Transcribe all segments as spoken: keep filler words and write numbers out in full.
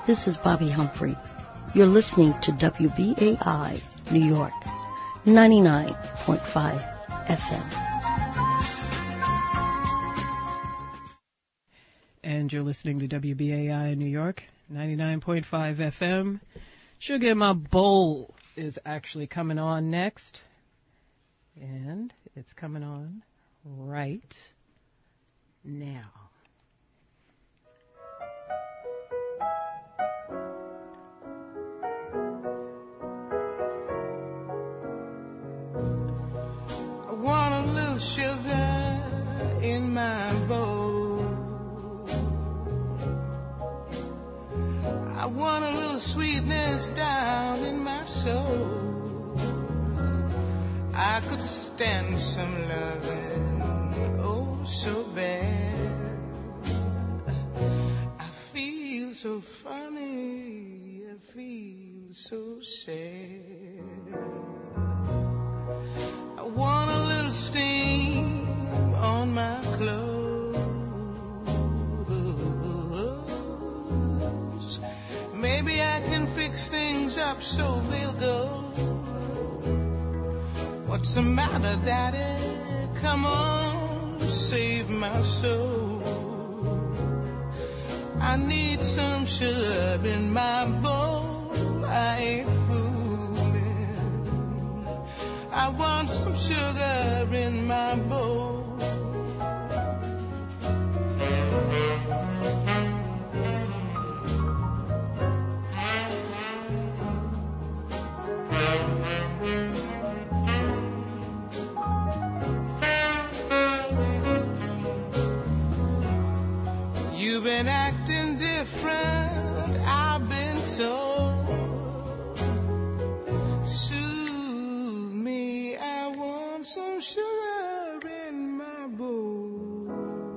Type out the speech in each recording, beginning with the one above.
This is Bobby Humphrey. You're listening to W B A I New York, ninety-nine point five F M. And you're listening to W B A I New York, ninety-nine point five F M. Sugar in My Bowl is actually coming on next. And it's coming on right now. I want a little sugar in my bowl. I want a little sweetness down in my soul. I could stand some loving, oh so bad. I feel so funny, I feel so sad. I want a little steam on my clothes. Maybe I can fix things up so they'll go. What's the matter, Daddy? Come on, save my soul. I need some sugar in my bowl. I ain't fooling. I want some sugar in my bowl. You've been acting different, I've been told. Soothe me, I want some sugar in my bowl.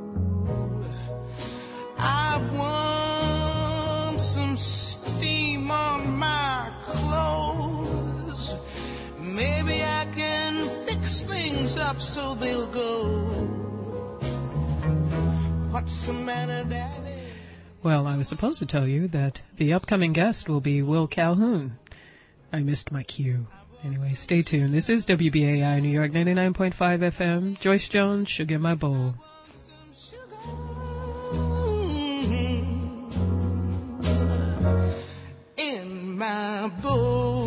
I want some steam on my clothes. Maybe I can fix things up so they'll go. What's the matter, Daddy? Well, I was supposed to tell you that the upcoming guest will be Will Calhoun. I missed my cue. Anyway, stay tuned. This is W B A I New York, ninety-nine point five F M. Joyce Jones, Sugar in My Bowl. In my bowl.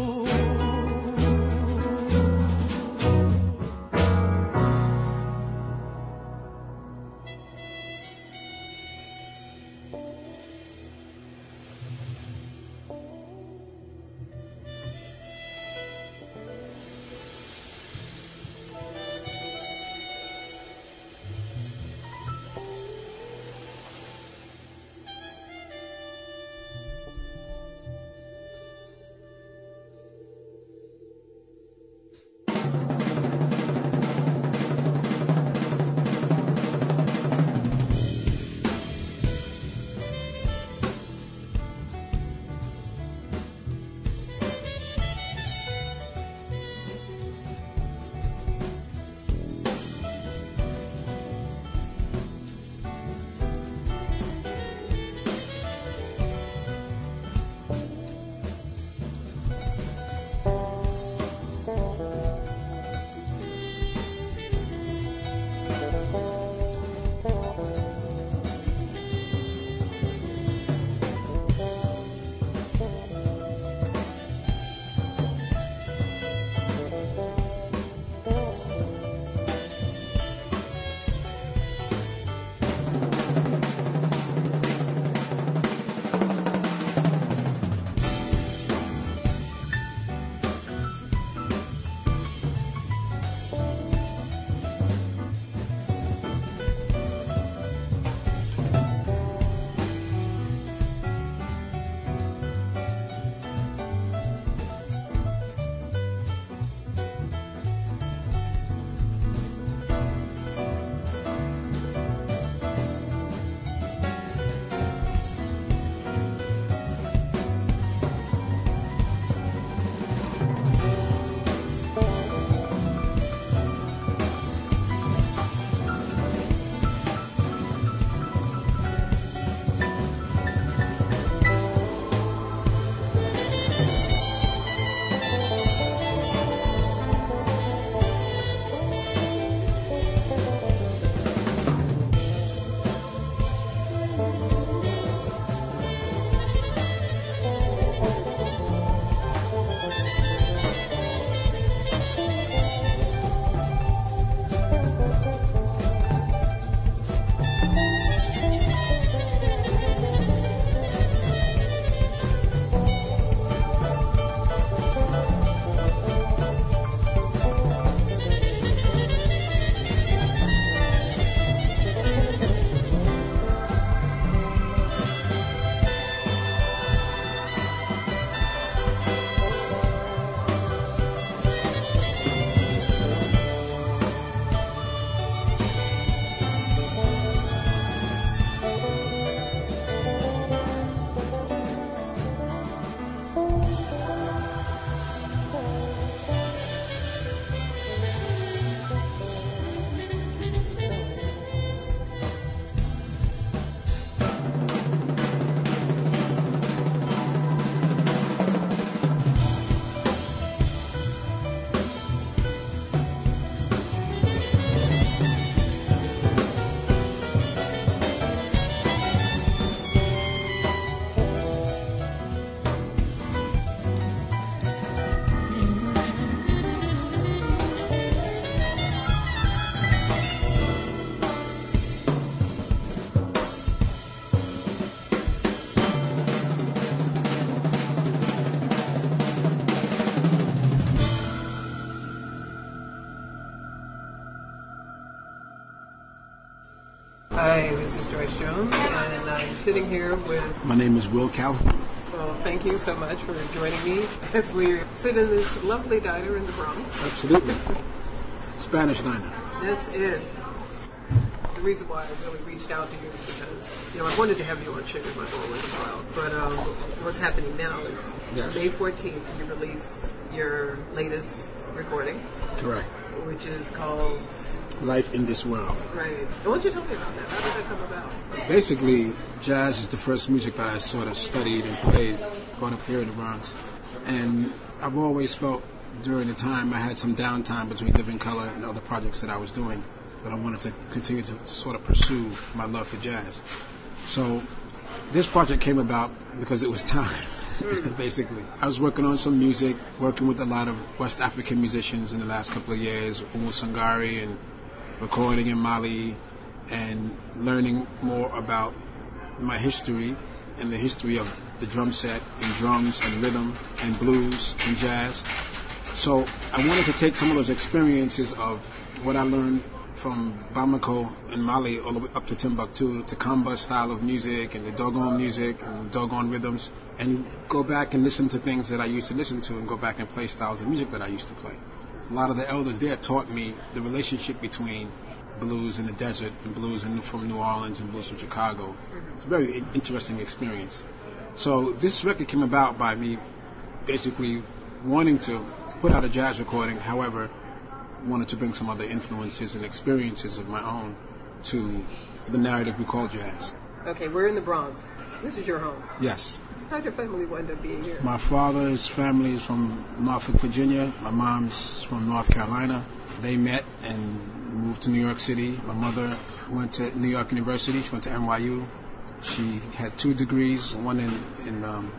Jones, and I'm sitting here with... My name is Will Calhoun. Well, thank you so much for joining me as we sit in this lovely diner in the Bronx. Absolutely. Spanish diner. That's it. The reason why I really reached out to you is because, you know, I wanted to have you on Sugar My Bowl as well, but um, what's happening now is yes. May fourteenth you release your latest recording. Correct. Which is called... Life in This World. Right. And why don't you tell me about that? How did that come about? Basically, jazz is the first music that I sort of studied and played growing up here in the Bronx. And I've always felt during the time I had some downtime between Living Color and other projects that I was doing that I wanted to continue to, to sort of pursue my love for jazz. So this project came about because it was time. Basically, I was working on some music, working with a lot of West African musicians in the last couple of years, Umu Sangari, and recording in Mali, and learning more about my history and the history of the drum set and drums and rhythm and blues and jazz. So I wanted to take some of those experiences of what I learned from Bamako in Mali all the way up to Timbuktu, to Kamba style of music and the Dogon music and Dogon rhythms, and go back and listen to things that I used to listen to and go back and play styles of music that I used to play. A lot of the elders there taught me the relationship between blues in the desert and blues in, from New Orleans and blues from Chicago. It's a very interesting experience. So this record came about by me basically wanting to put out a jazz recording, however, wanted to bring some other influences and experiences of my own to the narrative we call jazz. Okay, we're in the Bronx. This is your home. Yes. How'd your family wind up being here? My father's family is from Norfolk, Virginia. My mom's from North Carolina. They met and moved to New York City. My mother went to New York University. She went to N Y U. She had two degrees, one in, in um,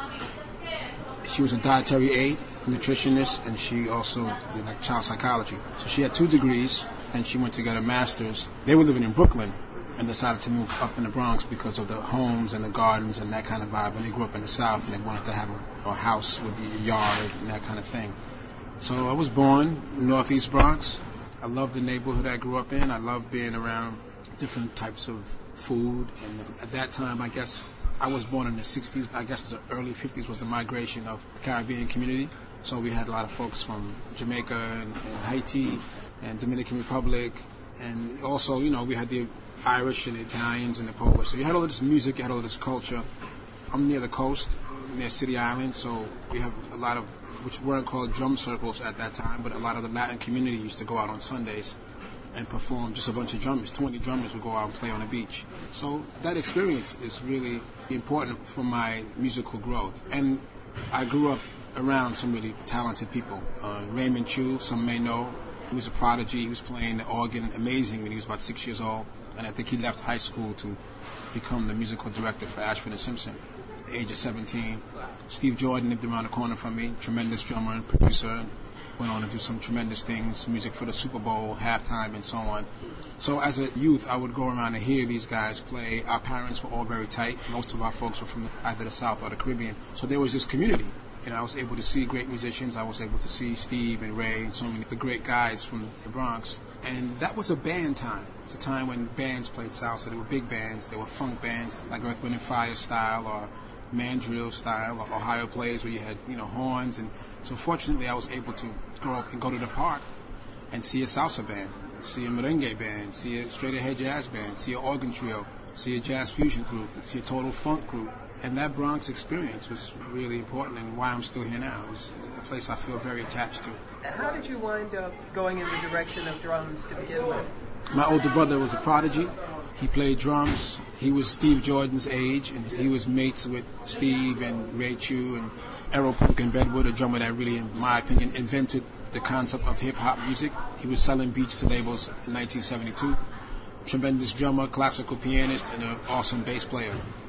she was a dietary aide, nutritionist, and she also did like child psychology. So she had two degrees, and she went to get a master's. They were living in Brooklyn and decided to move up in the Bronx because of the homes and the gardens and that kind of vibe. And they grew up in the South, and they wanted to have a, a house with a yard and that kind of thing. So I was born in Northeast Bronx. I loved the neighborhood I grew up in. I loved being around different types of food. And at that time, I guess, I was born in the sixties. I guess the early fifties was the migration of the Caribbean community. So we had a lot of folks from Jamaica and, and Haiti and Dominican Republic. And also, you know, we had the Irish and the Italians and the Polish. So you had all of this music, you had all of this culture. I'm near the coast, near City Island, so we have a lot of, which weren't called drum circles at that time, but a lot of the Latin community used to go out on Sundays and perform. Just a bunch of drummers, twenty drummers would go out and play on the beach. So that experience is really important for my musical growth. And I grew up around some really talented people. Uh, Raymond Chu, some may know, he was a prodigy. He was playing the organ amazing when he was about six years old. And I think he left high school to become the musical director for Ashford and Simpson at the age of seventeen. Steve Jordan lived around the corner from me, tremendous drummer and producer. Went on to do some tremendous things, music for the Super Bowl, halftime, and so on. So as a youth, I would go around and hear these guys play. Our parents were all very tight. Most of our folks were from either the South or the Caribbean. So there was this community. And I was able to see great musicians. I was able to see Steve and Ray and so many of the great guys from the Bronx. And that was a band time. It's a time when bands played salsa. There were big bands. There were funk bands like Earth, Wind and Fire style or mandrill style or Ohio plays where you had, you know, horns. And so fortunately I was able to grow up and go to the park and see a salsa band, see a merengue band, see a straight ahead jazz band, see an organ trio, see a jazz fusion group, see a total funk group. And that Bronx experience was really important and why I'm still here now. It was a place I feel very attached to. How did you wind up going in the direction of drums to begin with? My older brother was a prodigy. He played drums. He was Steve Jordan's age, and he was mates with Steve and Ray Chu and Errol Polk and Bedwood, a drummer that really, in my opinion, invented the concept of hip-hop music. He was selling beats to labels in nineteen seventy-two. Tremendous drummer, classical pianist, and an awesome bass player.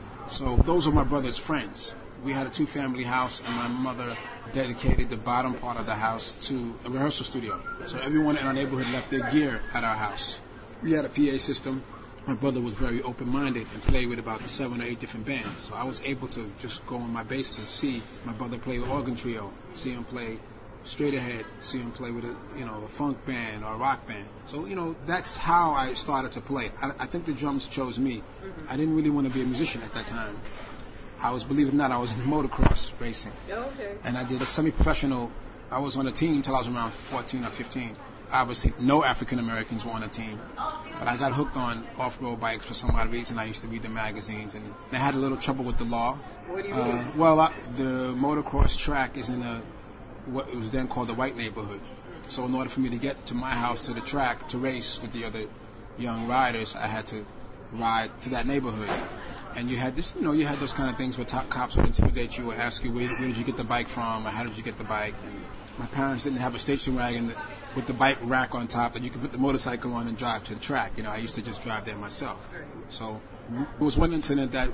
So those are my brother's friends. We had a two-family house, and my mother dedicated the bottom part of the house to a rehearsal studio. So everyone in our neighborhood left their gear at our house. We had a P A system. My brother was very open-minded and played with about seven or eight different bands. So I was able to just go on my bass and see my brother play with organ trio, see him play straight ahead, see him play with a, you know, a funk band or a rock band. So, you know, that's how I started to play. I, I think the drums chose me. Mm-hmm. I didn't really want to be a musician at that time. I was, believe it or not, I was in motocross racing. Oh, okay. And I did a semi-professional. I was on a team until I was around fourteen or fifteen. Obviously, no African Americans were on the team. But I got hooked on off-road bikes for some odd reason. I used to read the magazines, and I had a little trouble with the law. What do you uh, mean? Well, I, the motocross track is in a, what it was then called the white neighborhood. So in order for me to get to my house to the track to race with the other young riders, I had to ride to that neighborhood. And you had this, you know, you had those kind of things where top cops would intimidate you or ask you, where, where did you get the bike from, or how did you get the bike? And my parents didn't have a station wagon that, with the bike rack on top that you could put the motorcycle on and drive to the track. You know, I used to just drive there myself. So it was one incident that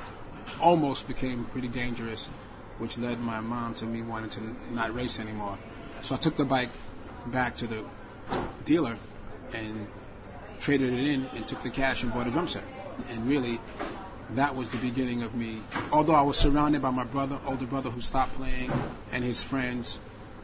almost became pretty dangerous, which led my mom to me wanting to not race anymore. So I took the bike back to the dealer and traded it in and took the cash and bought a drum set. And really, that was the beginning of me. Although I was surrounded by my brother, older brother who stopped playing, and his friends,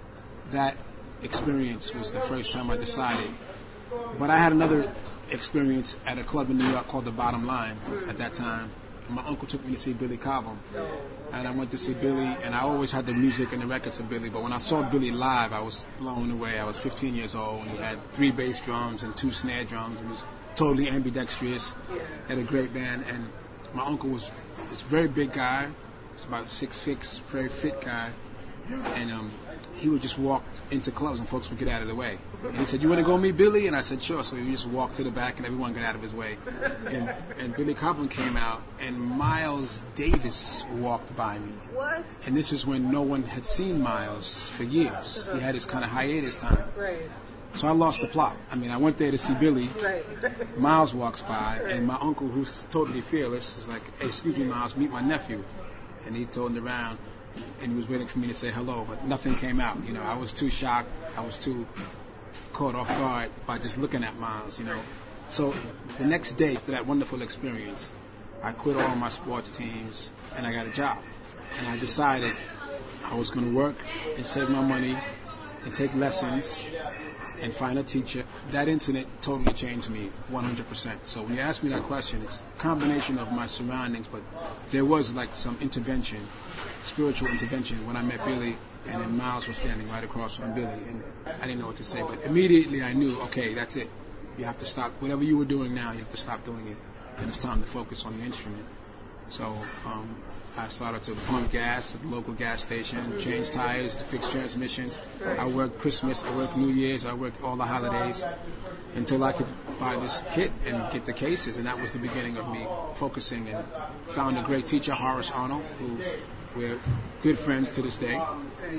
that experience was the first time I decided. But I had another experience at a club in New York called the Bottom Line at that time. My uncle took me to see Billy Cobham. And I went to see Billy, and I always had the music and the records of Billy. But when I saw Billy live, I was blown away. I was fifteen years old, and he had three bass drums and two snare drums, and he was totally ambidextrous. Had a great band, and my uncle was this very big guy. He's about six six, very fit guy. And um, he would just walk into clubs and folks would get out of the way. And he said, "You want to go meet Billy?" And I said, "Sure." So he just walked to the back and everyone got out of his way. And, and Billy Cobham came out and Miles Davis walked by me. What? And this is when no one had seen Miles for years. He had his kind of hiatus time. Right. So I lost the plot. I mean, I went there to see Billy. Right. Miles walks by, and my uncle, who's totally fearless, is like, "Hey, excuse me, Miles, meet my nephew." And he turned around, and he was waiting for me to say hello, but nothing came out. You know, I was too shocked. I was too caught off guard by just looking at Miles, you know. So the next day, after that wonderful experience, I quit all my sports teams, and I got a job. And I decided I was going to work and save my money and take lessons and find a teacher. That incident totally changed me one hundred percent. So when you ask me that question, it's a combination of my surroundings, but there was like some intervention, spiritual intervention when I met Billy, and then Miles was standing right across from Billy, and I didn't know what to say, but immediately I knew, okay, that's it. You have to stop. Whatever you were doing now, you have to stop doing it, and it's time to focus on the instrument. So um, I started to pump gas at the local gas station, change tires, fix transmissions. I worked Christmas, I worked New Year's, I worked all the holidays until I could buy this kit and get the cases. And that was the beginning of me focusing, and found a great teacher, Horace Arnold, who we're good friends to this day.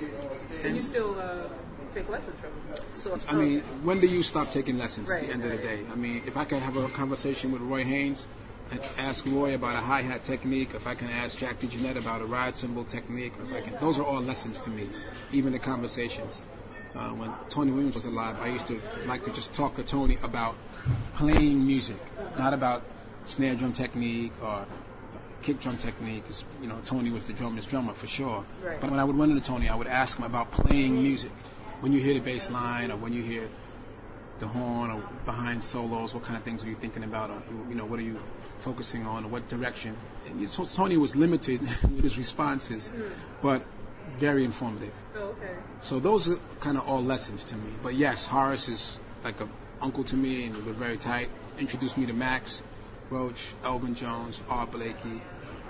And you still uh, take lessons from him? So I mean, when do you stop taking lessons right, at the end right. of the day? I mean, if I could have a conversation with Roy Haynes, and ask Roy about a hi-hat technique, if I can ask Jack DeJohnette about a ride cymbal technique, or if I can, those are all lessons to me, even the conversations. Uh, when Tony Williams was alive, I used to like to just talk to Tony about playing music, not about snare drum technique or kick drum technique, because, you know, Tony was the drummer's drummer for sure. Right. But when I would run into Tony, I would ask him about playing music. When you hear the bass line, or when you hear the horn, or behind solos, what kind of things are you thinking about, or, you know, what are you focusing on, or what direction? And so Tony was limited with his responses, mm. but very informative. Oh, okay. So those are kind of all lessons to me. But yes, Horace is like an uncle to me, and we're very tight. Introduced me to Max Roach, Elvin Jones, Art Blakey,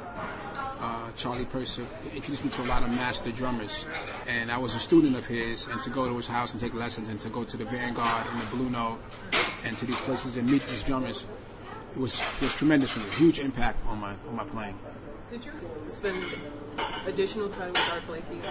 uh, Charlie Purser. He introduced me to a lot of master drummers. And I was a student of his, and to go to his house and take lessons, and to go to the Vanguard and the Blue Note, and to these places and meet these drummers, it was it was tremendous for me. Huge impact on my on my playing. Did you spend additional time with Art Blakey?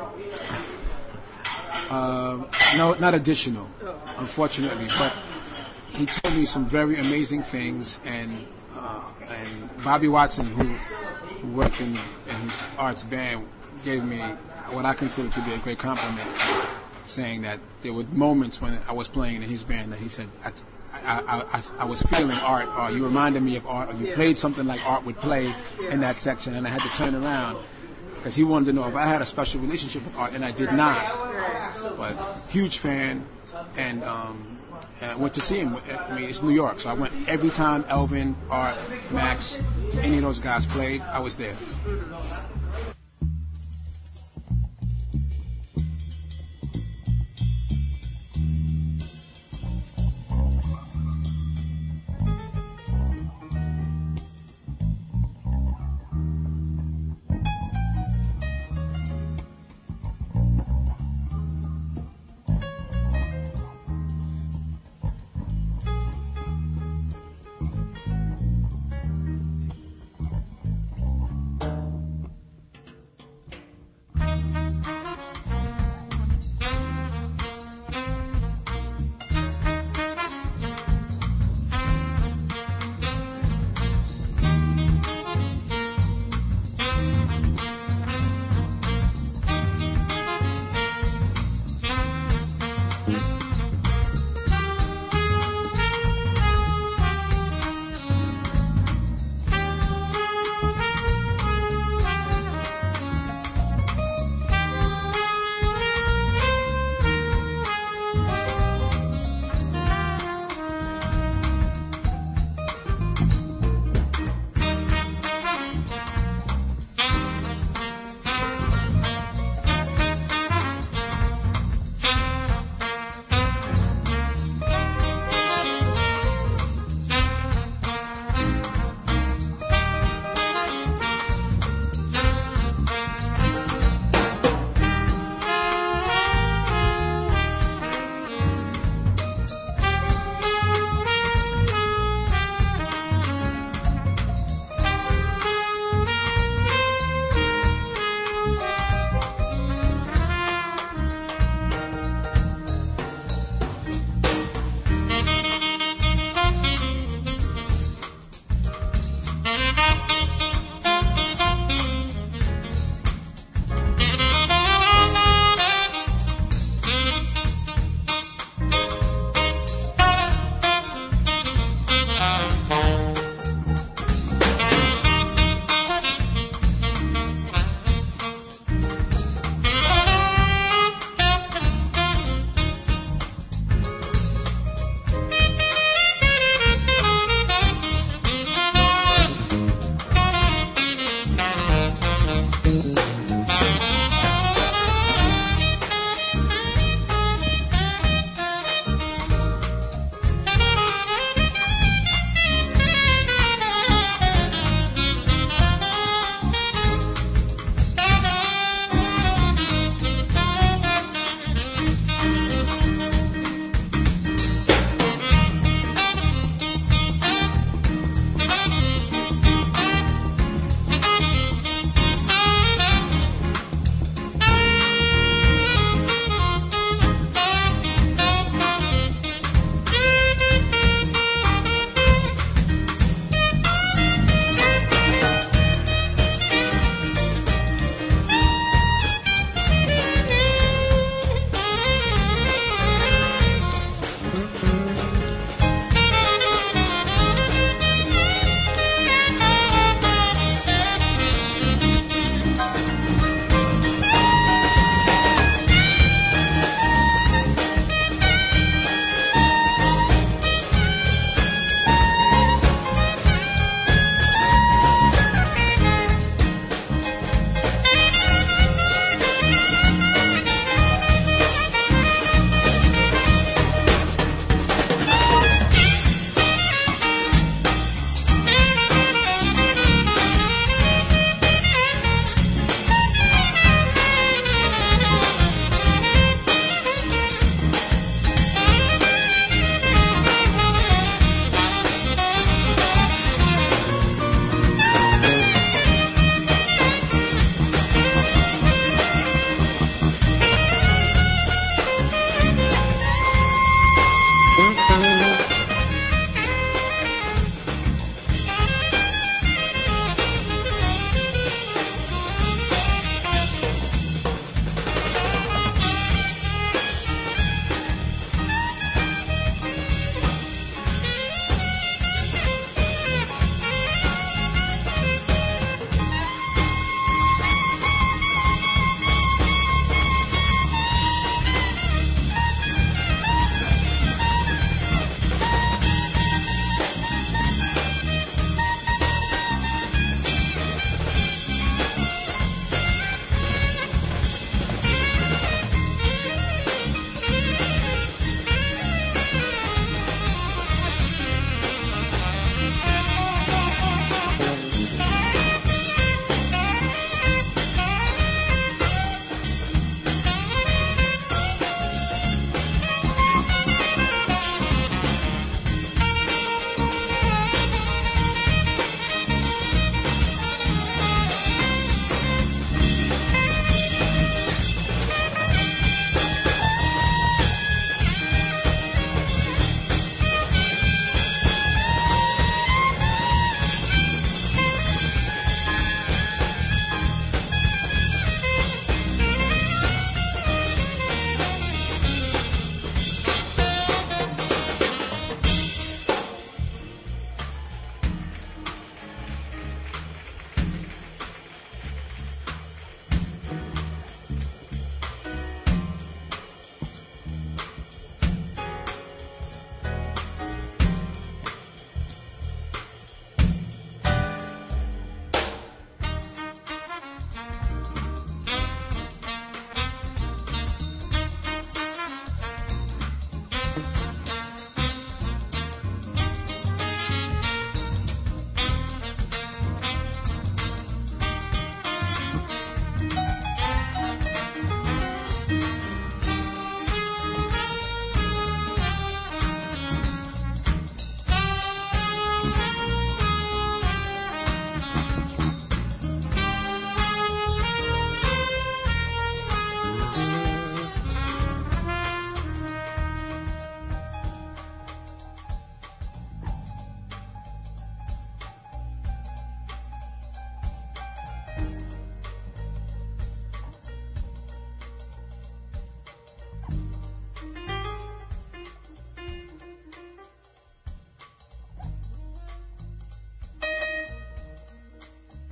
Uh, no, not additional, oh. unfortunately, but he told me some very amazing things, and uh, and Bobby Watson, who, who worked in, in his arts band, gave me what I consider to be a great compliment, saying that there were moments when I was playing in his band that he said, I, I, I, I was feeling Art, or you reminded me of Art, or you yeah. played something like Art would play yeah. in that section, and I had to turn around, because he wanted to know if I had a special relationship with Art, and I did not. but huge fan, and um, and I went to see him. I mean, it's New York, so I went every time Elvin, Art, Max, any of those guys played, I was there.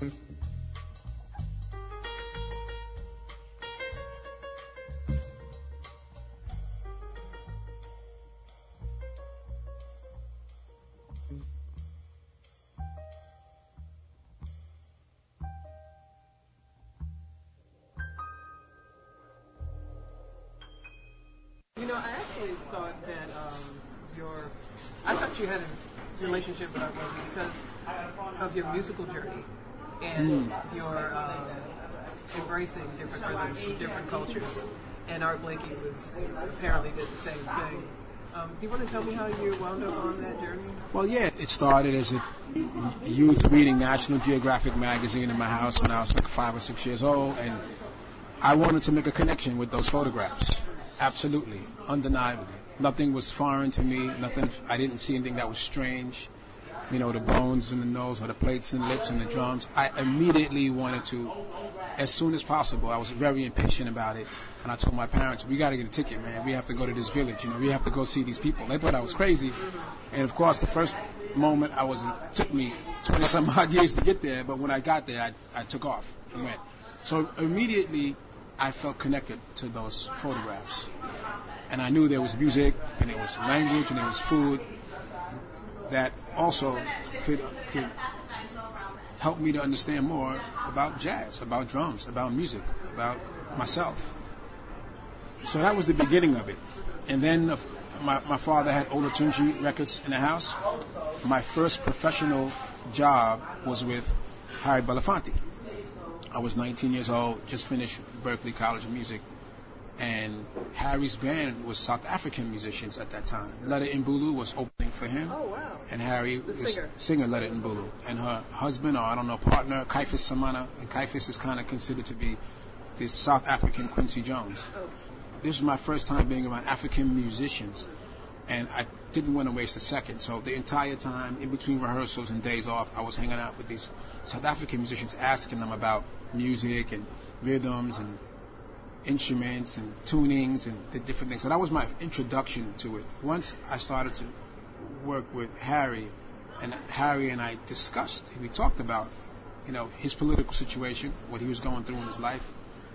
You know, I actually thought that um, your, I thought you had a relationship with Art Blakey because of your musical journey and mm. your um, embracing different rhythms from different cultures. And Art Blakey was apparently did the same thing. Um, do you want to tell me how you wound up on that journey? Well, yeah, it started as a youth reading National Geographic magazine in my house when I was like five or six years old, and I wanted to make a connection with those photographs. Absolutely, undeniably. Nothing was foreign to me. Nothing. I didn't see anything that was strange. You know, the bones in the nose or the plates and lips and the drums. I immediately wanted to, as soon as possible. I was very impatient about it, and I told my parents, "We got to get a ticket, man. We have to go to this village. You know, we have to go see these people." They thought I was crazy, and of course, the first moment I was, it took me twenty some odd years to get there. But when I got there, I, I took off and went. So immediately, I felt connected to those photographs. And I knew there was music, and there was language, and there was food that also could could help me to understand more about jazz, about drums, about music, about myself. So that was the beginning of it. And then uh, my, my father had Olatunji records in the house. My first professional job was with Harry Belafonte. I was nineteen years old, just finished Berklee College of Music, and Harry's band was South African musicians at that time. Letta Mbulu was opening for him. Oh, wow. And Harry the was singer. singer Letta Mbulu. And her husband, or I don't know, partner, Kaifis Samana, and Kaifis is kind of considered to be the South African Quincy Jones. Oh. This was my first time being around African musicians, and I didn't want to waste a second. So the entire time, in between rehearsals and days off, I was hanging out with these South African musicians, asking them about music and rhythms and instruments and tunings and the different things. So that was my introduction to it. Once I started to work with Harry, and Harry and I discussed, we talked about, you know, his political situation, what he was going through in his life,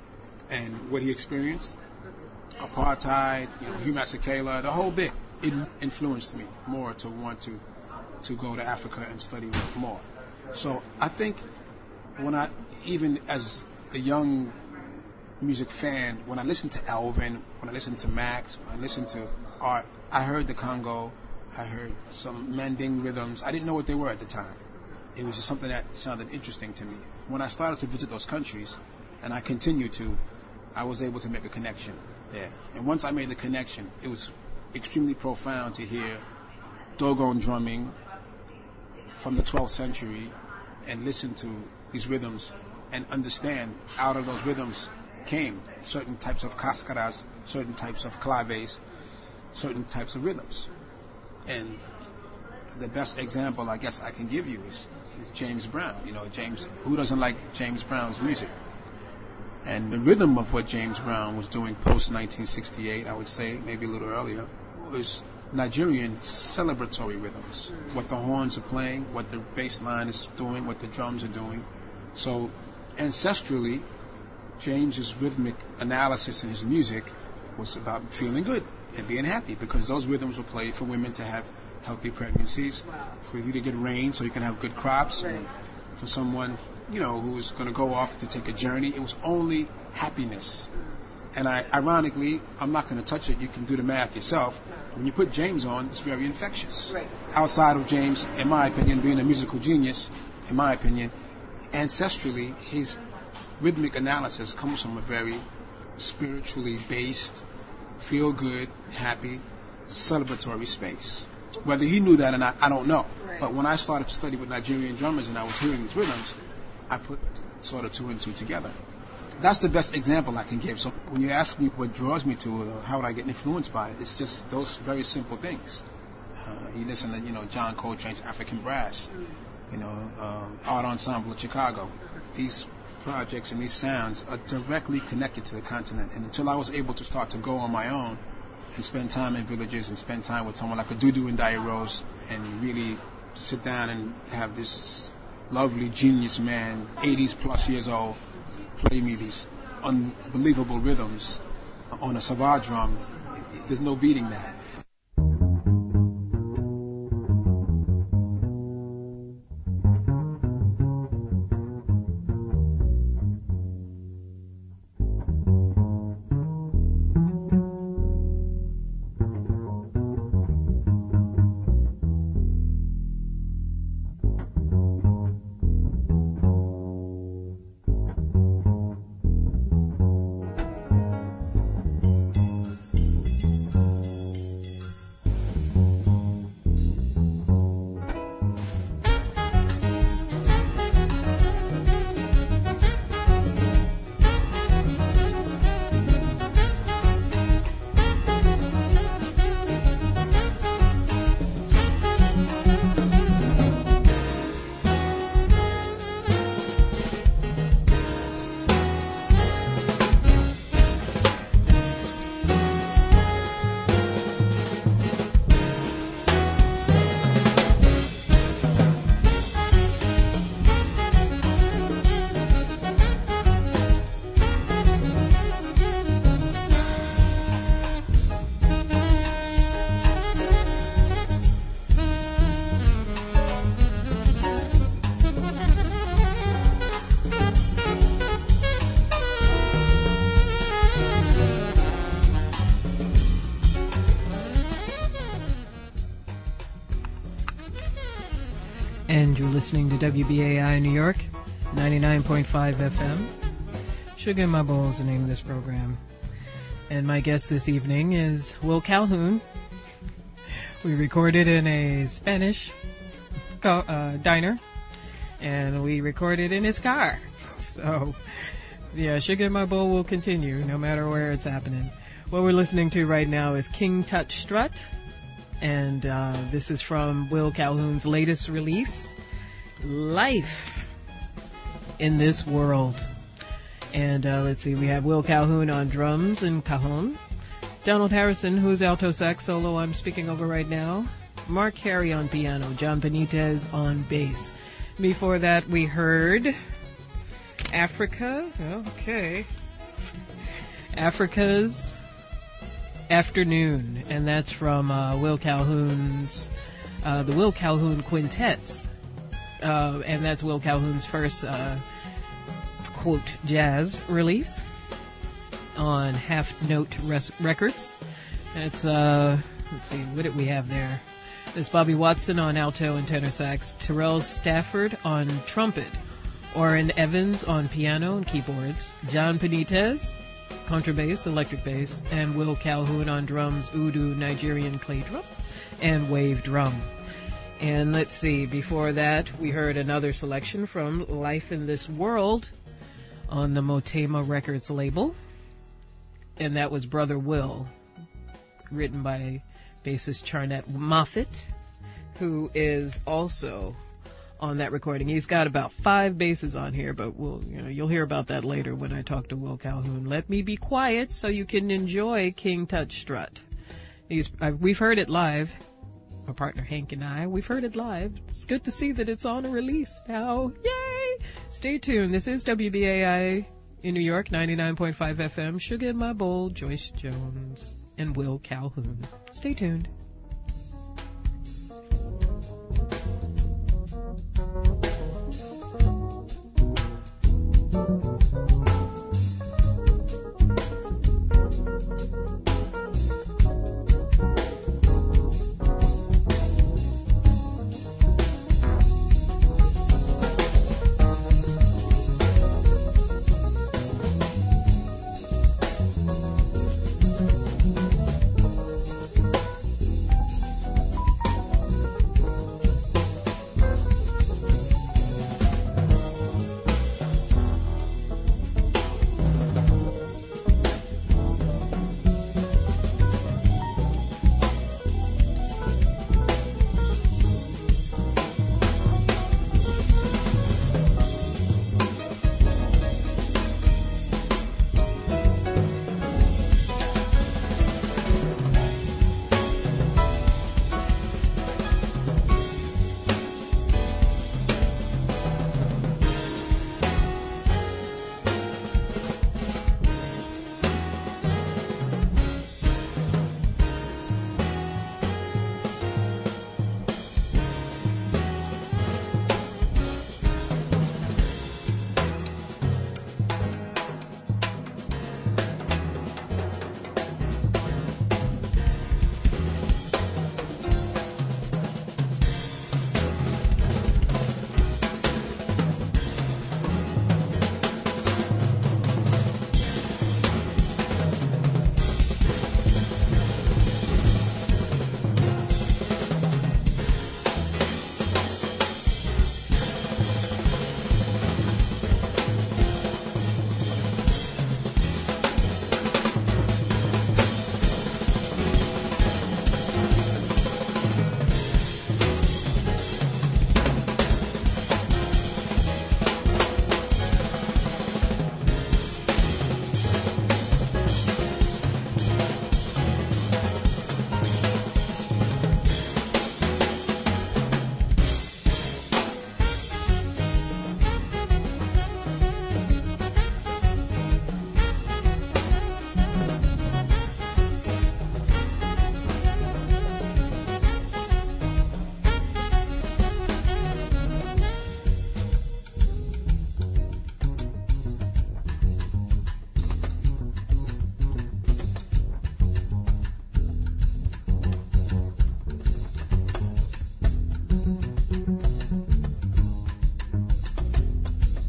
and what he experienced, apartheid, you know, Hugh Masekela, the whole bit. It influenced me more to want to to go to Africa and study more. So I think when I, even as a young music fan, when I listened to Elvin, when I listened to Max, when I listened to Art, I heard the Congo, I heard some Manding rhythms. I didn't know what they were at the time. It was just something that sounded interesting to me. When I started to visit those countries, and I continued to, I was able to make a connection there. And once I made the connection, it was extremely profound to hear Dogon drumming from the twelfth century and listen to these rhythms and understand out of those rhythms came certain types of cascaras, certain types of claves, certain types of rhythms. And the best example I guess I can give you is, is James Brown. You know, James, who doesn't like James Brown's music? And the rhythm of what James Brown was doing post nineteen sixty-eight, I would say, maybe a little earlier, was Nigerian celebratory rhythms. What the horns are playing, what the bass line is doing, what the drums are doing. So ancestrally, James's rhythmic analysis in his music was about feeling good and being happy, because those rhythms were played for women to have healthy pregnancies, for you to get rain so you can have good crops, and for someone, you know, who's going to go off to take a journey. It was only happiness. And I, ironically, I'm not going to touch it. You can do the math yourself. When you put James on, it's very infectious. Right. Outside of James, in my opinion, being a musical genius, in my opinion, ancestrally, his rhythmic analysis comes from a very spiritually based, feel-good, happy, celebratory space. Whether he knew that or not, I don't know. Right. But when I started to study with Nigerian drummers and I was hearing these rhythms, I put sort of two and two together. That's the best example I can give. So when you ask me what draws me to it or how would I get influenced by it, it's just those very simple things. Uh, you listen to, you know, John Coltrane's African Brass, you know, um, Art Ensemble of Chicago. These projects and these sounds are directly connected to the continent. And until I was able to start to go on my own and spend time in villages and spend time with someone like a Dudu and Daya Rose and really sit down and have this lovely genius man, eighties plus years old, play me these unbelievable rhythms on a Savage drum. There's no beating that. And you're listening to W B A I New York, ninety-nine point five F M. Sugar in My Bowl is the name of this program. And my guest this evening is Will Calhoun. We recorded in a Spanish co- uh, diner, and we recorded in his car. So, yeah, Sugar in My Bowl will continue no matter where it's happening. What we're listening to right now is King Tut Strut. And uh, this is from Will Calhoun's latest release, Life in This World. And uh, let's see, we have Will Calhoun on drums and cajon, Donald Harrison, who's alto sax solo I'm speaking over right now, Mark Carey on piano, John Benitez on bass. Before that, we heard Africa, okay, Africa's Afternoon, and that's from uh, Will Calhoun's, uh, the Will Calhoun Quintets, uh, and that's Will Calhoun's first, uh, quote, jazz release on Half Note Res- Records. It's, uh, let's see, what did we have there? There's Bobby Watson on alto and tenor sax, Terrell Stafford on trumpet, Orrin Evans on piano and keyboards, John Benitez contrabass, electric bass, and Will Calhoun on drums, Udu, Nigerian clay drum, and wave drum. And let's see, before that, we heard another selection from Life in This World on the Motema Records label, and that was Brother Will, written by bassist Charnett Moffett, who is also on that recording. He's got about five basses on here, but we'll, you know, you'll hear about that later when I talk to Will Calhoun. Let me be quiet so you can enjoy King Tut Strut. He's, uh, we've heard it live. My partner Hank and I, we've heard it live. It's good to see that it's on a release now. Yay! Stay tuned. This is W B A I in New York, ninety-nine point five F M. Sugar in My Bowl, Joyce Jones, and Will Calhoun. Stay tuned.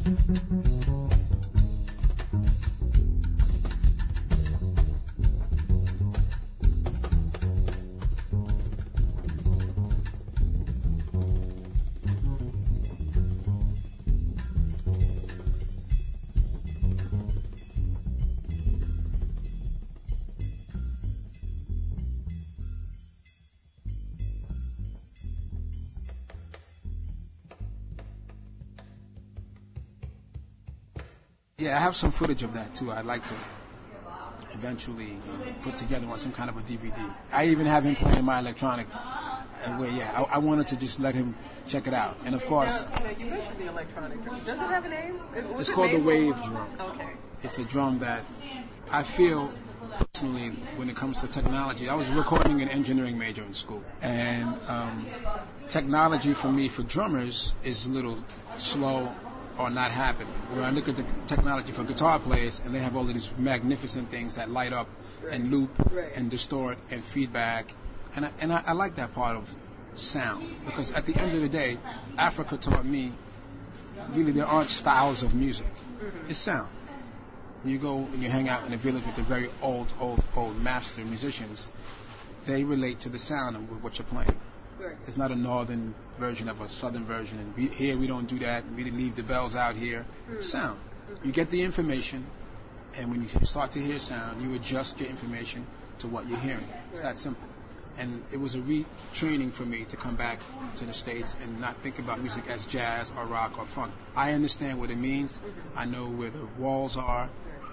Yeah, I have some footage of that too. I'd like to eventually put together on some kind of a D V D. I even have him playing my electronic. And where, yeah, I, I wanted to just let him check it out. And of course, Now, you know, you mentioned the electronic drum. Does it have a name? Was it's it called the made Wave for- drum. Okay. It's a drum that I feel personally, when it comes to technology, I was a recording and engineering major in school. And um, technology for me, for drummers, is a little slow or not happening. When I look at the technology for guitar players, and they have all of these magnificent things that light up Right. and loop Right. and distort and feedback. And I, and I, I like that part of sound, because at the end of the day, Africa taught me really there aren't styles of music. Mm-hmm. It's sound. When you go and you hang out in a village with the very old, old, old master musicians, they relate to the sound of what you're playing. Right. It's not a northern version of a southern version, and we, here we don't do that. We didn't leave the bells out here. Mm. Sound. You get the information, and when you start to hear sound, you adjust your information to what you're hearing. It's Right. that simple. And it was a retraining for me to come back to the States and not think about music as jazz or rock or funk. I understand what it means. Mm-hmm. I know where the walls are,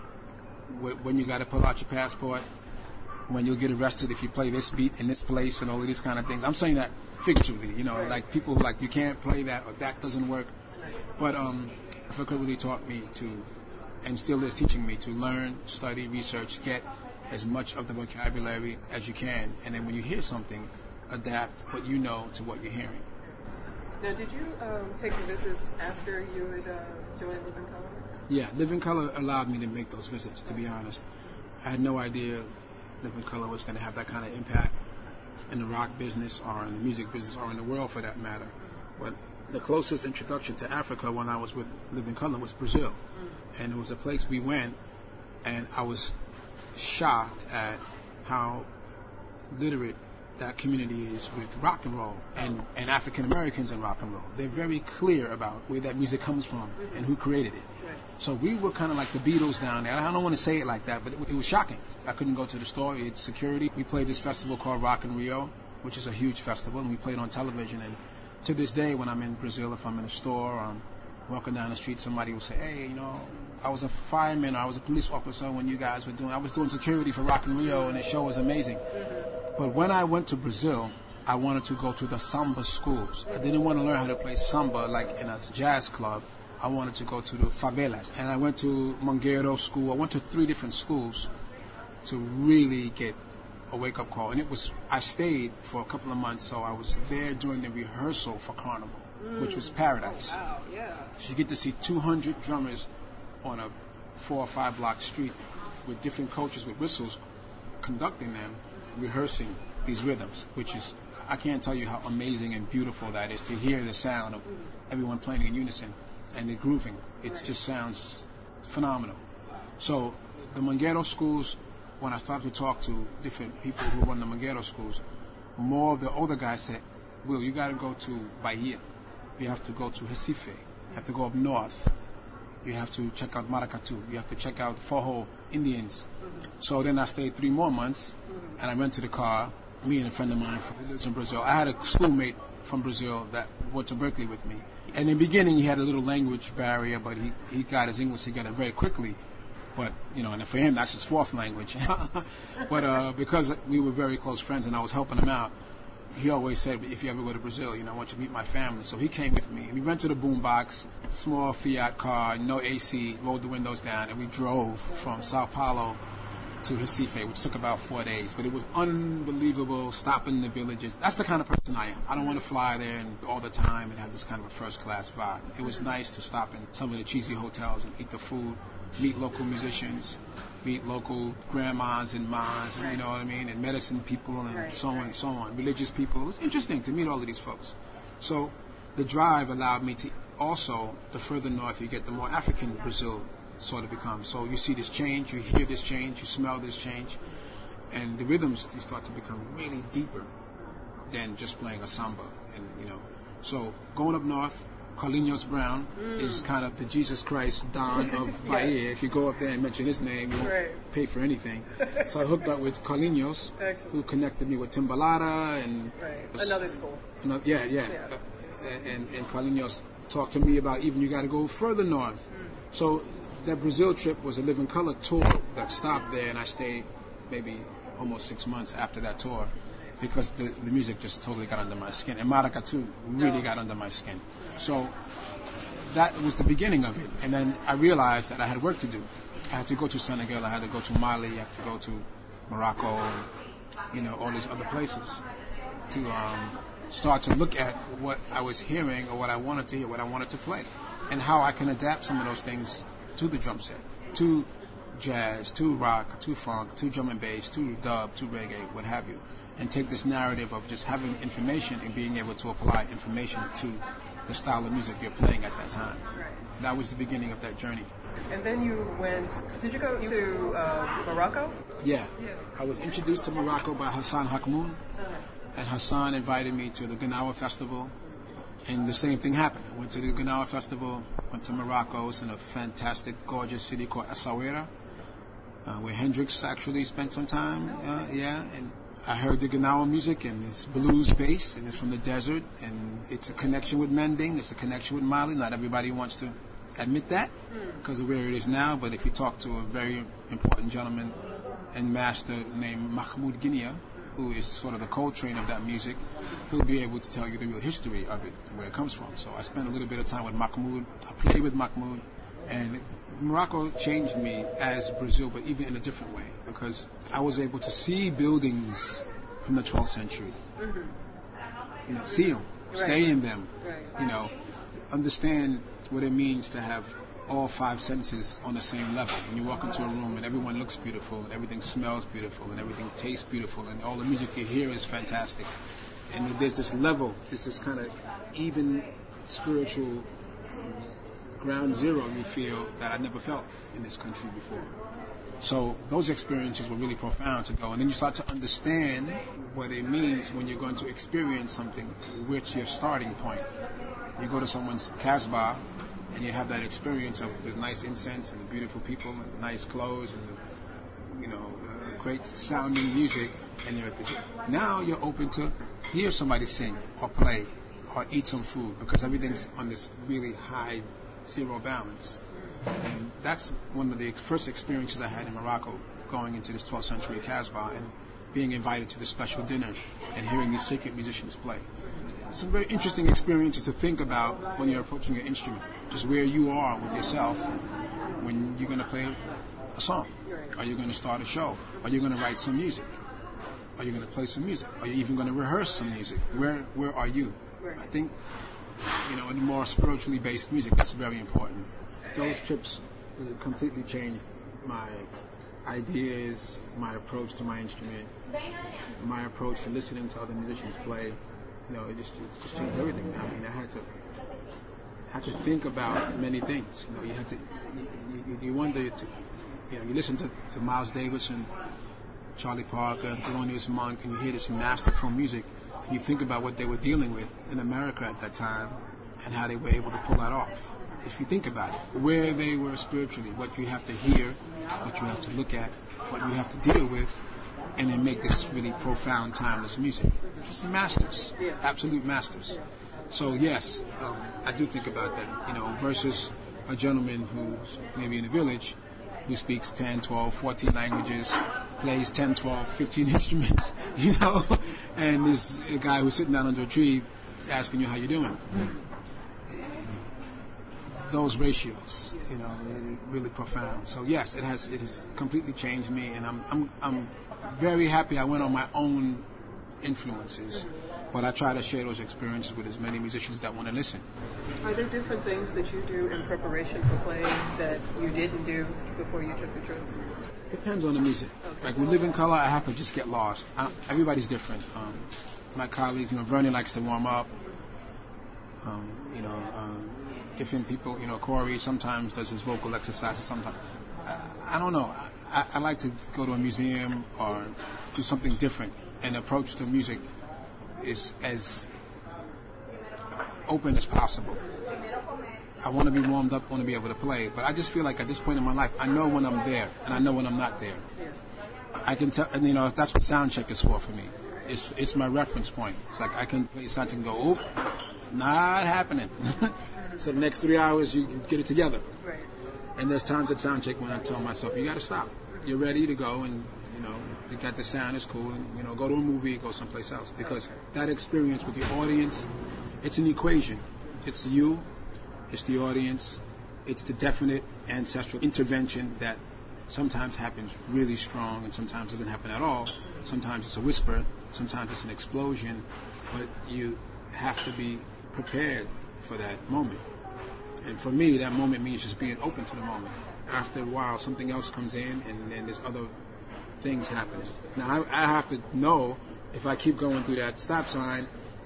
wh- when you got to pull out your passport, when you'll get arrested if you play this beat in this place, and all of these kind of things. I'm saying that figuratively, you know, Right. like people who like, you can't play that or that doesn't work. But um, Africa really taught me to, and still is teaching me to learn, study, research, get as much of the vocabulary as you can, and then when you hear something, adapt what you know to what you're hearing. Now, did you um, take some visits after you had uh, joined Living Color? Yeah, Living Color allowed me to make those visits, to be honest. I had no idea Living Color was going to have that kind of impact in the rock business or in the music business or in the world for that matter. But the closest introduction to Africa when I was with Living Color was Brazil. Mm. And it was a place we went, and I was shocked at how literate that community is with rock and roll and, and African Americans in rock and roll. They're very clear about where that music comes from mm-hmm. and who created it. Right. So we were kind of like the Beatles down there. I don't want to say it like that, but it, it was shocking. I couldn't go to the store. We had security. We played this festival called Rock in Rio, which is a huge festival, and we played on television. And to this day, when I'm in Brazil, if I'm in a store or I'm walking down the street, somebody will say, hey, you know, I was a fireman or I was a police officer when you guys were doing, I was doing security for Rock in Rio, and the show was amazing. But when I went to Brazil, I wanted to go to the samba schools. I didn't want to learn how to play samba like in a jazz club. I wanted to go to the favelas. And I went to Mangueiro School. I went to three different schools to really get a wake-up call. And it was, I stayed for a couple of months, so I was there during the rehearsal for Carnival, mm. which was paradise. Wow, yeah. So you get to see two hundred drummers on a four or five block street with different coaches with whistles conducting them, rehearsing these rhythms, which is, I can't tell you how amazing and beautiful that is to hear the sound of everyone playing in unison and the grooving. It right. just sounds phenomenal. So the Mangueiro schools, when I started to talk to different people who run the Mangueiro schools, more of the older guys said, Will, you got to go to Bahia. You have to go to Recife. You have to go up north. You have to check out Maracatu. You have to check out Forro Indians. Mm-hmm. So then I stayed three more months, mm-hmm. and I rented a car. Me and a friend of mine who lives in Brazil. I had a schoolmate from Brazil that went to Berkeley with me. And in the beginning, he had a little language barrier, but he, he got his English together very quickly. But, you know, and for him, that's his fourth language. But uh, because we were very close friends and I was helping him out, he always said, if you ever go to Brazil, you know, I want you to meet my family. So he came with me. We rented a boombox, small Fiat car, no A C, rolled the windows down, and we drove from Sao Paulo to Recife, which took about four days. But it was unbelievable, stopping in the villages. That's the kind of person I am. I don't want to fly there and all the time and have this kind of a first-class vibe. It was nice to stop in some of the cheesy hotels and eat the food, meet local musicians, meet local grandmas and mas, and, you know what I mean, and medicine people and right, so on right. and so on, religious people. It was interesting to meet all of these folks. So the drive allowed me to also, the further north you get, the more African Brazil sort of becomes. So you see this change, you hear this change, you smell this change, and the rhythms you start to become really deeper than just playing a samba. And you know, so going up north, Carlinhos Brown mm. is kind of the Jesus Christ Don of Bahia. Yes. If you go up there and mention his name, you won't right. pay for anything. So I hooked up with Carlinhos, Excellent. who connected me with Timbalada and right. another school. Another, yeah, yeah. yeah. Uh, and, and Carlinhos talked to me about even you got to go further north. Mm. So that Brazil trip was a Living Color tour that stopped there, and I stayed maybe almost six months after that tour because the, the music just totally got under my skin. And Maracatu really oh. got under my skin. So that was the beginning of it. And then I realized that I had work to do. I had to go to Senegal, I had to go to Mali, I had to go to Morocco, you know, all these other places to um, start to look at what I was hearing or what I wanted to hear, what I wanted to play, and how I can adapt some of those things to the drum set, to jazz, to rock, to funk, to drum and bass, to dub, to reggae, what have you, and take this narrative of just having information and being able to apply information to the style of music you're playing at that time. That was the beginning of that journey. And then you went, did you go to uh, Morocco? Yeah. yeah. I was introduced to Morocco by Hassan Hakmoun, uh-huh. and Hassan invited me to the Gnawa Festival, and the same thing happened. I went to the Gnawa Festival, went to Morocco. It's in a fantastic, gorgeous city called Essaouira, uh, where Hendrix actually spent some time, uh, yeah, and I heard the Gnawa music, and it's blues based, and it's from the desert, and it's a connection with Manding, it's a connection with Mali. Not everybody wants to admit that because of where it is now, but if you talk to a very important gentleman and master named Mahmoud Guinea, who is sort of the Coltrane of that music, he'll be able to tell you the real history of it, where it comes from. So I spent a little bit of time with Mahmoud, I played with Mahmoud, and Morocco changed me as Brazil, but even in a different way, because I was able to see buildings from the twelfth century, mm-hmm. you know, see them, right. stay in them, right. you know, understand what it means to have all five senses on the same level. When you walk into a room and everyone looks beautiful, and everything smells beautiful, and everything tastes beautiful, and all the music you hear is fantastic, and there's this level, there's this kind of even spiritual ground zero you feel that I never felt in this country before. So those experiences were really profound to go, and then you start to understand what it means when you're going to experience something, which your starting point. You go to someone's Casbah, and you have that experience of the nice incense and the beautiful people and the nice clothes and the, you know, uh, great sounding music, and you're now you're open to hear somebody sing or play or eat some food, because everything's on this really high zero balance. And that's one of the first experiences I had in Morocco, going into this twelfth century Casbah and being invited to the special dinner and hearing these sacred musicians play. Some very interesting experiences to think about when you're approaching an instrument, just where you are with yourself when you're going to play a song. Are you going to start a show? Are you going to write some music? Are you going to play some music? Are you even going to rehearse some music? Where where are you? I think, you know, in more spiritually based music, that's very important. Those trips completely changed my ideas, my approach to my instrument, my approach to listening to other musicians play. You know, it just, it just changed everything. I mean, I had to had to think about many things. You know, you had to, you, you, you wonder, to, you know, you listen to, to Miles Davis and Charlie Parker, Thelonious Monk, and you hear this masterful music, and you think about what they were dealing with in America at that time and how they were able to pull that off. If you think about it, where they were spiritually, what you have to hear, what you have to look at, what you have to deal with, and then make this really profound, timeless music. Just masters, absolute masters. So yes, um, I do think about that, you know, versus a gentleman who's maybe in a village who speaks ten, twelve, fourteen languages, plays ten, twelve, fifteen instruments, you know, and there's a guy who's sitting down under a tree asking you how you're doing. Those ratios, you know, really profound. So yes, it has it has completely changed me, and I'm I'm I'm very happy I went on my own influences, but I try to share those experiences with as many musicians that want to listen. Are there different things that you do in preparation for playing that you didn't do before you took the trips? Depends on the music. Okay. Like with Living Color, I have to just get lost. I, everybody's different. Um, my colleague, you know, Vernon likes to warm up. Um, you know, um, different people, you know, Corey sometimes does his vocal exercises. Sometimes I, I don't know. I, I like to go to a museum or do something different and approach the music is as open as possible. I want to be warmed up, I want to be able to play, but I just feel like at this point in my life, I know when I'm there and I know when I'm not there. I can tell, and you know, that's what sound check is for for me. It's it's my reference point. It's like I can play sound check and go, oop, not happening. So the next three hours you get it together. Right. And there's times at sound check when I tell myself, you got to stop. You're ready to go, and you know, you got the sound, it's cool, and you know, go to a movie, go someplace else, because that experience with the audience, it's an equation. It's you, it's the audience, it's the definite ancestral intervention that sometimes happens really strong and sometimes doesn't happen at all. Sometimes it's a whisper, sometimes it's an explosion, but you have to be prepared for that moment. And for me, that moment means just being open to the moment. After a while, something else comes in, and then there's other things happening. Now, I, I have to know if I keep going through that stop sign,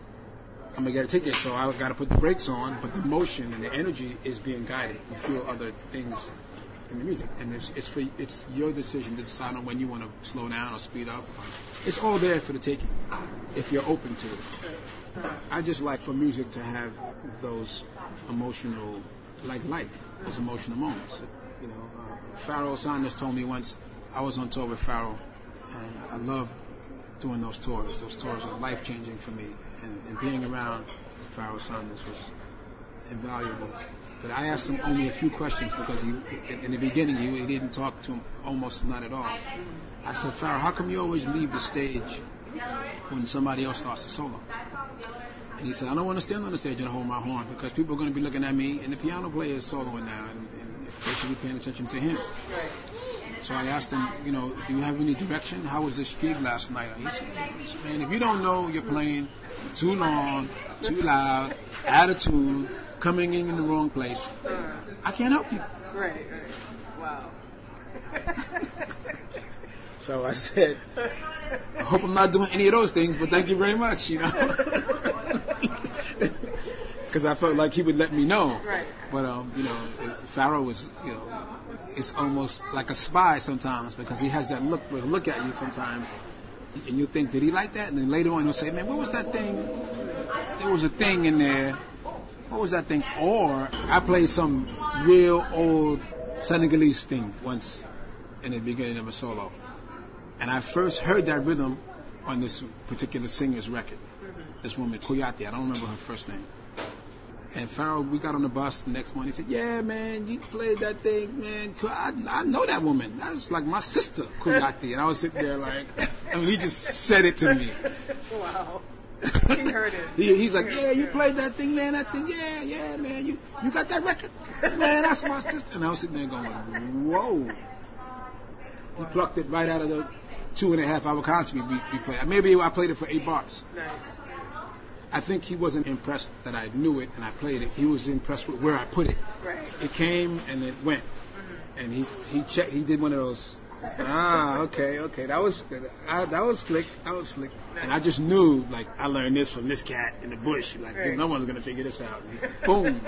I'm going to get a ticket, so I got to put the brakes on, but the motion and the energy is being guided. You feel other things in the music, and it's, it's, for, it's your decision to decide on when you want to slow down or speed up. It's all there for the taking, if you're open to it. I just like for music to have those emotional, like life, those emotional moments. You know, uh, Pharoah Sanders told me once, I was on tour with Pharoah, and I loved doing those tours. Those tours were life-changing for me, and, and being around Pharoah Sanders was invaluable. But I asked him only a few questions because he, in, in the beginning, he, he didn't talk to him almost not at all. I said, Pharoah, how come you always leave the stage when somebody else starts a solo? And he said, I don't want to stand on the stage and hold my horn because people are going to be looking at me, and the piano player is soloing now, and, and they should be paying attention to him. So I asked him, you know, do you have any direction? How was this gig last night? He said, man, if you don't know you're playing too long, too loud, out of tune, coming in in the wrong place, I can't help you. Right, right. Wow. So I said, I hope I'm not doing any of those things, but thank you very much, you know. Because I felt like he would let me know. Right. But, um, you know, Pharoah was, you know, it's almost like a spy sometimes because he has that look, will look at you sometimes, and you think, did he like that? And then later on he'll say, man, what was that thing? There was a thing in there. What was that thing? Or I played some real old Senegalese thing once in the beginning of a solo. And I first heard that rhythm on this particular singer's record. This woman, Kouyate, I don't remember her first name. And Pharoah, we got on the bus the next morning. He said, yeah, man, you played that thing, man. I, I know that woman. That's like my sister, Kouyate. And I was sitting there like, I mean, he just said it to me. Wow. He heard it. he, he's like, yeah, you played that thing, man, that thing. Yeah, yeah, man, you, you got that record. Man, that's my sister. And I was sitting there going, whoa. He plucked it right out of the two and a half hour concert we, we played. Maybe I played it for eight bars. Nice. I think he wasn't impressed that I knew it and I played it. He was impressed with where I put it. Right. It came and it went. Mm-hmm. And he he checked. He did one of those. Ah, okay, okay. That was I, that was slick. That was slick. Nice. And I just knew, like, I learned this from this cat in the bush. Like, right. No one's gonna figure this out. Boom.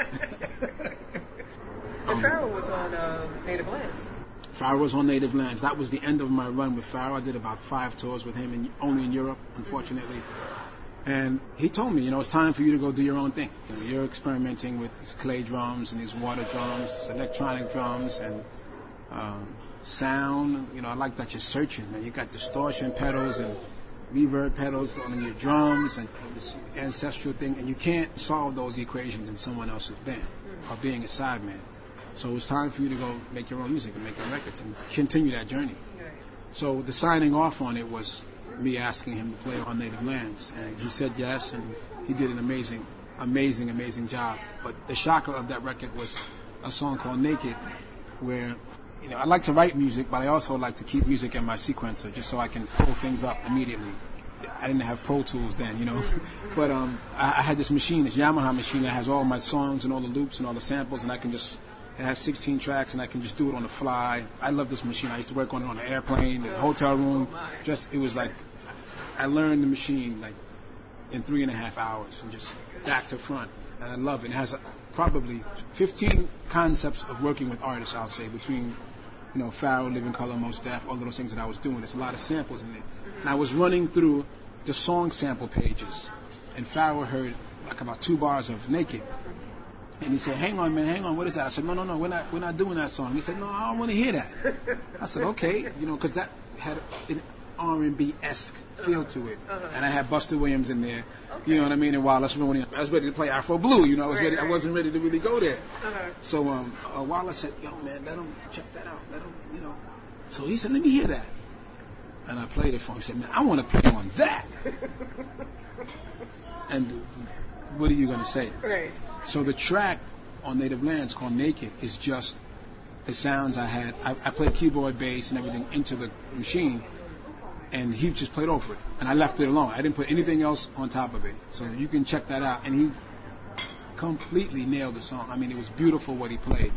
And Pharoah was on uh, Native Lands. Pharoah was on Native Lands. That was the end of my run with Pharoah. I did about five tours with him, in, only in Europe, unfortunately. And he told me, you know, it's time for you to go do your own thing. You know, you're experimenting with these clay drums and these water drums, these electronic drums, and um, sound. You know, I like that you're searching, man. You got distortion pedals and reverb pedals on your drums and this ancestral thing, and you can't solve those equations in someone else's band or being a sideman. So it's time for you to go make your own music and make your records and continue that journey. So the signing off on it was me asking him to play on Native Lands, and he said yes, and he did an amazing, amazing, amazing job. But the shocker of that record was a song called Naked, where, you know, I like to write music, but I also like to keep music in my sequencer just so I can pull things up immediately. I didn't have Pro Tools then, you know, but um, I, I had this machine, this Yamaha machine that has all my songs and all the loops and all the samples, and I can just, it has sixteen tracks, and I can just do it on the fly. I love this machine. I used to work on it on the airplane, the hotel room. Just, it was like, I learned the machine like in three and a half hours, and just back to front. and I love it. It has a, probably fifteen concepts of working with artists, I'll say, between, you know, Pharoah, Living Colour, Mos Def, all of those things that I was doing. There's a lot of samples in there. Mm-hmm. And I was running through the song sample pages, and Pharoah heard like about two bars of Naked. And he said, hang on, man, hang on, what is that? I said, no, no, no, we're not we're not doing that song. He said, no, I don't want to hear that. I said, okay, you know, because that had an R and B-esque feel to it. Uh-huh. And I had Buster Williams in there, okay. You know what I mean, and Wallace Mooney. I was ready to play Afro Blue, you know, I was right, ready, right. I wasn't ready to really go there. Uh-huh. So um, uh, Wallace said, yo, man, let him check that out, let him, you know. So he said, let me hear that. And I played it for him. He said, man, I want to play on that. And what are you going to say? Right. So the track on Native Lands called Naked is just the sounds I had. I, I played keyboard, bass, and everything into the machine, and he just played over it. And I left it alone. I didn't put anything else on top of it. So you can check that out. And he completely nailed the song. I mean, it was beautiful what he played.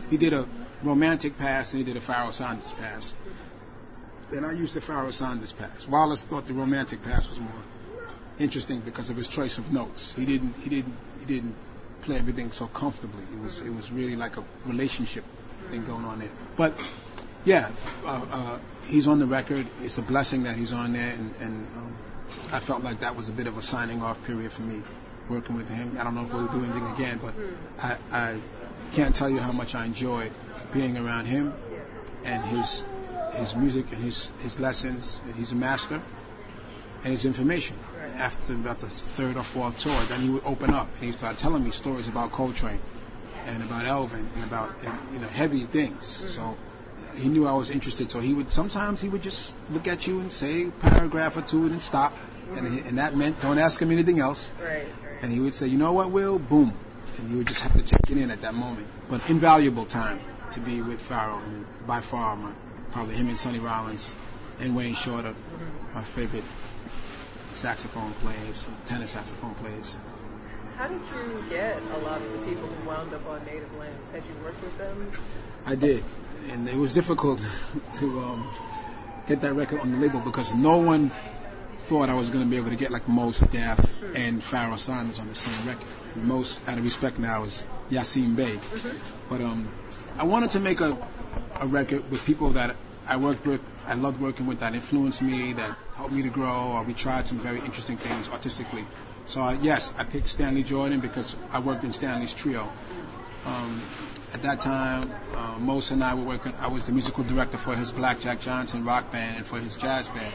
he did a romantic pass and he did a Pharoah Sanders pass. And I used the Pharoah Sanders pass. Wallace thought the romantic pass was more interesting because of his choice of notes. He didn't he didn't he didn't play everything so comfortably. It was it was really like a relationship thing going on there. But yeah, uh, uh, he's on the record. It's a blessing that he's on there, and, and um, I felt like that was a bit of a signing off period for me working with him. I don't know if we'll do anything again, but I, I can't tell you how much I enjoyed being around him and his his music and his, his lessons. He's a master, and his information. After about the third or fourth tour, then he would open up and he started telling me stories about Coltrane and about Elvin and about and, you know heavy things. So he knew I was interested. So he would sometimes he would just look at you and say a paragraph or two and then stop, and he, and that meant don't ask him anything else. Right, right. And he would say, you know what, Will? Boom, and you would just have to take it in at that moment. But invaluable time to be with Pharoah, and by far my probably him and Sonny Rollins and Wayne Shorter, my favorite saxophone players, tenor saxophone players. How did you get a lot of the people who wound up on Native Lands? Had you worked with them? I did, and it was difficult to um, get that record on the label because no one thought I was going to be able to get like Mos Def mm-hmm. and Pharoah Sanders on the same record. And most, out of respect now, is Yasiin Bey. Mm-hmm. But um, I wanted to make a, a record with people that I worked with, I loved working with, that influenced me, that helped me to grow, or we tried some very interesting things artistically. So uh, yes, I picked Stanley Jordan because I worked in Stanley's trio. Um, at that time, uh, Mos and I were working, I was the musical director for his Blackjack Johnson rock band and for his jazz band.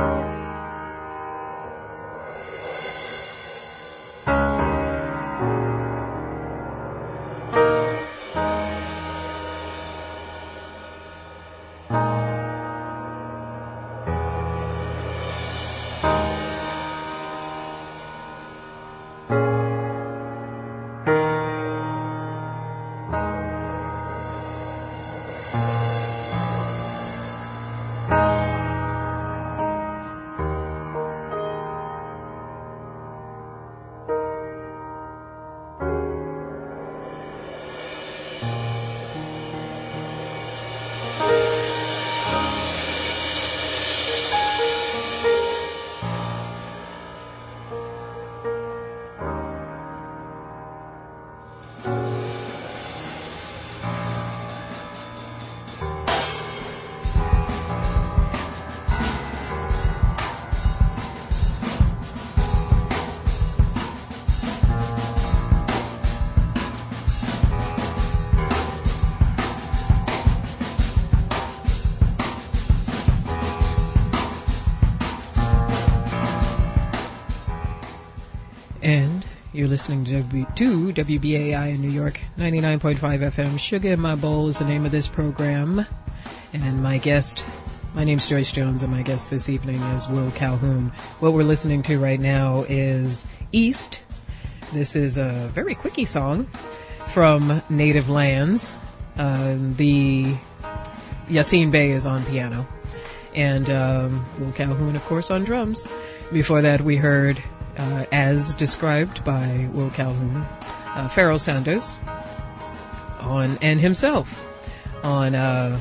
And you're listening to, w- to W B A I in New York, ninety-nine point five F M. Sugar in My Bowl is the name of this program. And my guest, my name's Joyce Jones, and my guest this evening is Will Calhoun. What we're listening to right now is East. This is a very quickie song from Native Lands. Uh, the Yasiin Bey is on piano. And um, Will Calhoun, of course, on drums. Before that, we heard... Uh, as described by Will Calhoun, uh, Pharoah Sanders on and himself on uh,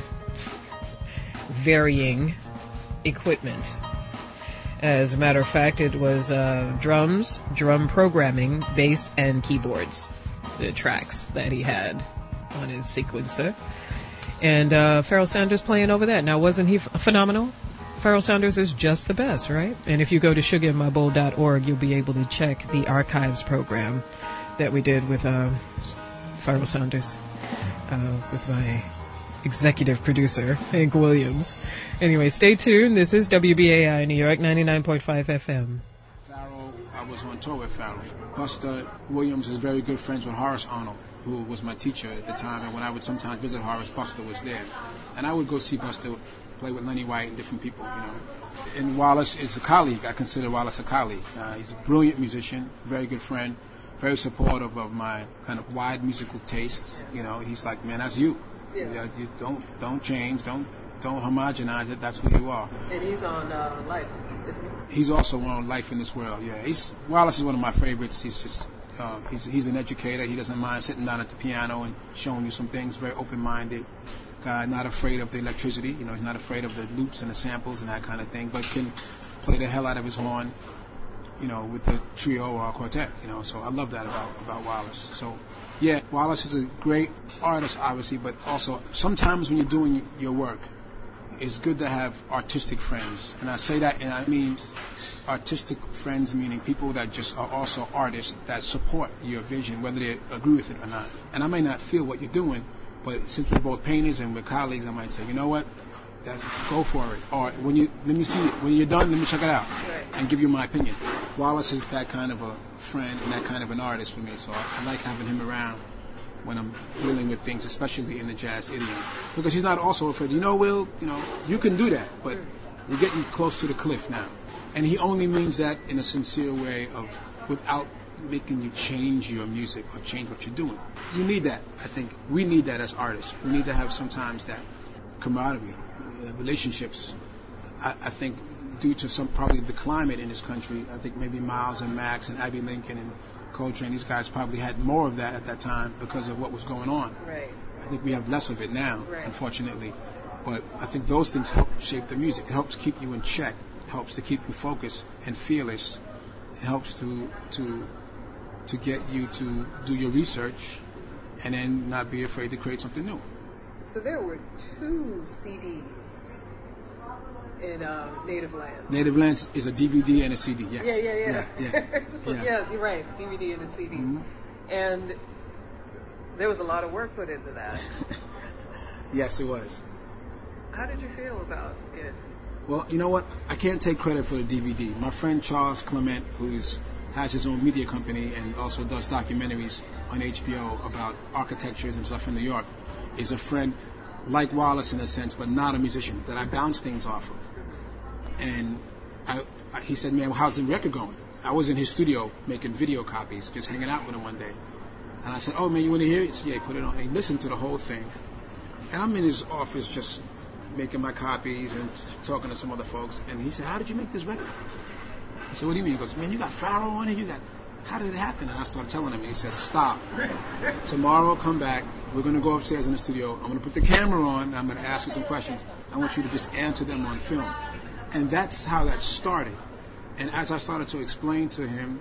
varying equipment. As a matter of fact, it was uh, drums, drum programming, bass, and keyboards, the tracks that he had on his sequencer. And uh, Pharoah Sanders playing over that. Now, wasn't he f- phenomenal? Pharoah Sanders is just the best, right? And if you go to sugar in my bowl dot org, you'll be able to check the archives program that we did with uh, Pharoah Sanders, uh, with my executive producer, Hank Williams. Anyway, stay tuned. This is W B A I New York, ninety-nine point five F M. Pharoah, I was on tour with Pharoah. Buster Williams is very good friends with Horace Arnold, who was my teacher at the time. And when I would sometimes visit Horace, Buster was there. And I would go see Buster play with Lenny White and different people, you know. And Wallace is a colleague. I consider Wallace a colleague. Uh, he's a brilliant musician, very good friend, very supportive of my kind of wide musical tastes. You know, he's like, man, that's you. Yeah. You, know, you don't don't change, don't don't homogenize it. That's who you are. And he's on uh, Life, isn't he? He's also on Life in This World. Yeah, he's Wallace is one of my favorites. He's just Uh, he's he's an educator. He doesn't mind sitting down at the piano and showing you some things. Very open-minded guy, not afraid of the electricity. You know, he's not afraid of the loops and the samples and that kind of thing, but can play the hell out of his horn, you know, with the trio or quartet. You know, so I love that about about Wallace. So, yeah, Wallace is a great artist, obviously, but also sometimes when you're doing your work, it's good to have artistic friends. And I say that, and I mean artistic friends, meaning people that just are also artists that support your vision, whether they agree with it or not. And I may not feel what you're doing, but since we're both painters and we're colleagues, I might say, you know what, that, go for it. Or when you let me see it. When you're done, let me check it out and give you my opinion. Wallace is that kind of a friend and that kind of an artist for me, so I, I like having him around when I'm dealing with things, especially in the jazz idiom, because he's not also afraid. You know, Will, you know, you can do that, but you're getting close to the cliff now. And he only means that in a sincere way of without making you change your music or change what you're doing. You need that. I think we need that as artists. We need to have sometimes that camaraderie, uh, relationships. I, I think due to some probably the climate in this country, I think maybe Miles and Max and Abbey Lincoln and Coltrane, these guys probably had more of that at that time because of what was going on. Right. I think we have less of it now, right. Unfortunately. But I think those things help shape the music. It helps keep you in check. Helps to keep you focused and fearless. It helps to to to get you to do your research and then not be afraid to create something new. So there were two C Ds in uh, Native Lands. Native Lands is a D V D and a C D, yes. Yeah, yeah, yeah. Yeah, yeah. so, yeah. yeah, you're right, D V D and a C D. Mm-hmm. And there was a lot of work put into that. Yes, it was. How did you feel about it? Well, you know what? I can't take credit for the D V D. My friend Charles Clement, who's has his own media company and also does documentaries on H B O about architectures and stuff in New York, is a friend like Wallace in a sense, but not a musician, that I bounce things off of. And I, I, he said, man, well, how's the record going? I was in his studio making video copies, just hanging out with him one day. And I said, oh, man, you want to hear it? He said, yeah, put it on. And he listened to the whole thing. And I'm in his office just making my copies and talking to some other folks. And he said, how did you make this record? I said, what do you mean? He goes, man, you got Pharaoh on it? You got, how did it happen? And I started telling him, and he said, stop. Tomorrow, come back. We're going to go upstairs in the studio. I'm going to put the camera on, and I'm going to ask you some questions. I want you to just answer them on film. And that's how that started. And as I started to explain to him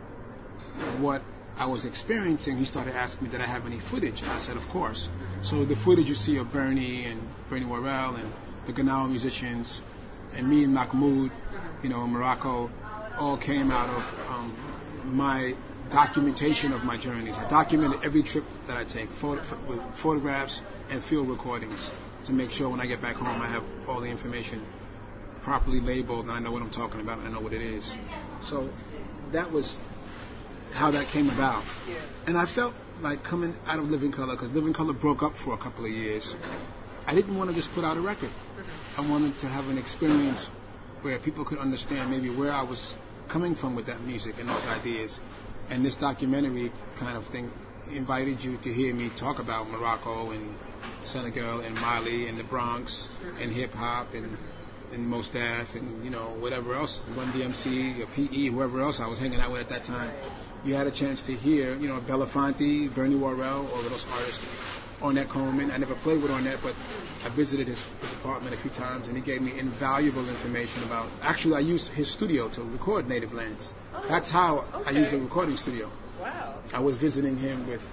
what I was experiencing, he started asking me, did I have any footage? And I said, of course. So the footage you see of Bernie and Bernie Worrell and the Ganawa musicians and me and Mahmoud, you know, in Morocco, all came out of um, my documentation of my journeys. I documented every trip that I take, photo, with photographs and field recordings, to make sure when I get back home I have all the information properly labeled and I know what I'm talking about and I know what it is. So that was how that came about. Yeah. And I felt like coming out of Living Color, because Living Color broke up for a couple of years, I didn't want to just put out a record. I wanted to have an experience where people could understand maybe where I was coming from with that music and those ideas. And this documentary kind of thing invited you to hear me talk about Morocco and Senegal and Mali and the Bronx and hip-hop and, and Mos Def and, you know, whatever else, Run D M C or P E, whoever else I was hanging out with at that time. You had a chance to hear, you know, Belafonte, Bernie Worrell, all of those artists. Ornette Coleman. I never played with Ornette, but I visited his, his apartment a few times, and he gave me invaluable information about... Actually, I used his studio to record Native Lands. Oh, That's how okay. I used the recording studio. Wow. I was visiting him with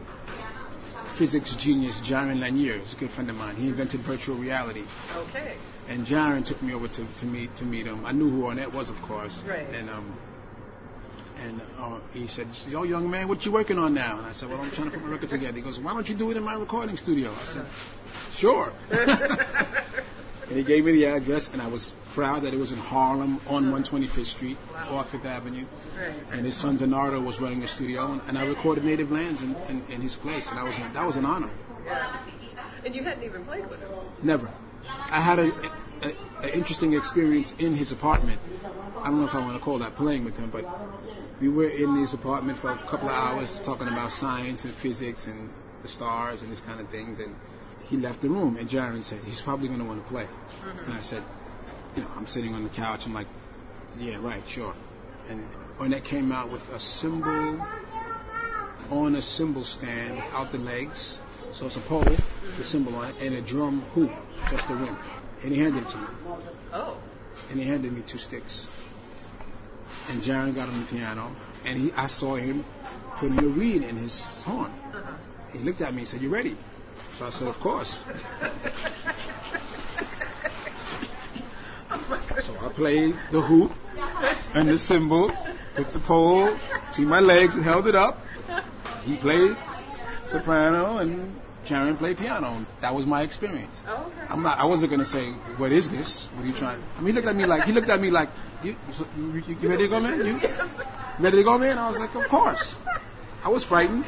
physics genius Jaron Lanier, who's a good friend of mine. He invented virtual reality. Okay. And Jaron took me over to, to meet to meet him. I knew who Ornette was, of course. Right. And um, and uh, he said, yo, young man, what you working on now? And I said, well, I'm trying to put my record together. He goes, why don't you do it in my recording studio? I said, sure. And he gave me the address, and I was proud that it was in Harlem on one twenty-fifth Street, wow. off Fifth Avenue. Right. And his son Donardo was running the studio, and, and I recorded Native Lands in, in, in his place, and that was, a, that was an honor. Yeah. And you hadn't even played with him? Never. I had an interesting experience in his apartment. I don't know if I want to call that playing with him, but we were in his apartment for a couple of hours talking about science and physics and the stars and this kind of things, and he left the room, and Jaron said, he's probably going to want to play. Mm-hmm. And I said, you know, I'm sitting on the couch, I'm like, yeah, right, sure. And Ornette came out with a cymbal on a cymbal stand without the legs. So it's a pole, the cymbal on it, and a drum hoop, just the rim. And he handed it to me. Oh. And he handed me two sticks. And Jaron got on the piano, and he, I saw him putting a reed in his horn. Uh-huh. He looked at me and said, "You ready?" So I said, "Of course." So I played the hoop and the cymbal, put the pole between my legs and held it up. He played soprano and Jaron played piano. That was my experience. Oh, okay. I'm not. I wasn't gonna say, "What is this? What are you trying?" I mean, he looked at me like he looked at me like, "You, you, you, you ready to go, man? You ready to go, man?" I was like, "Of course." I was frightened,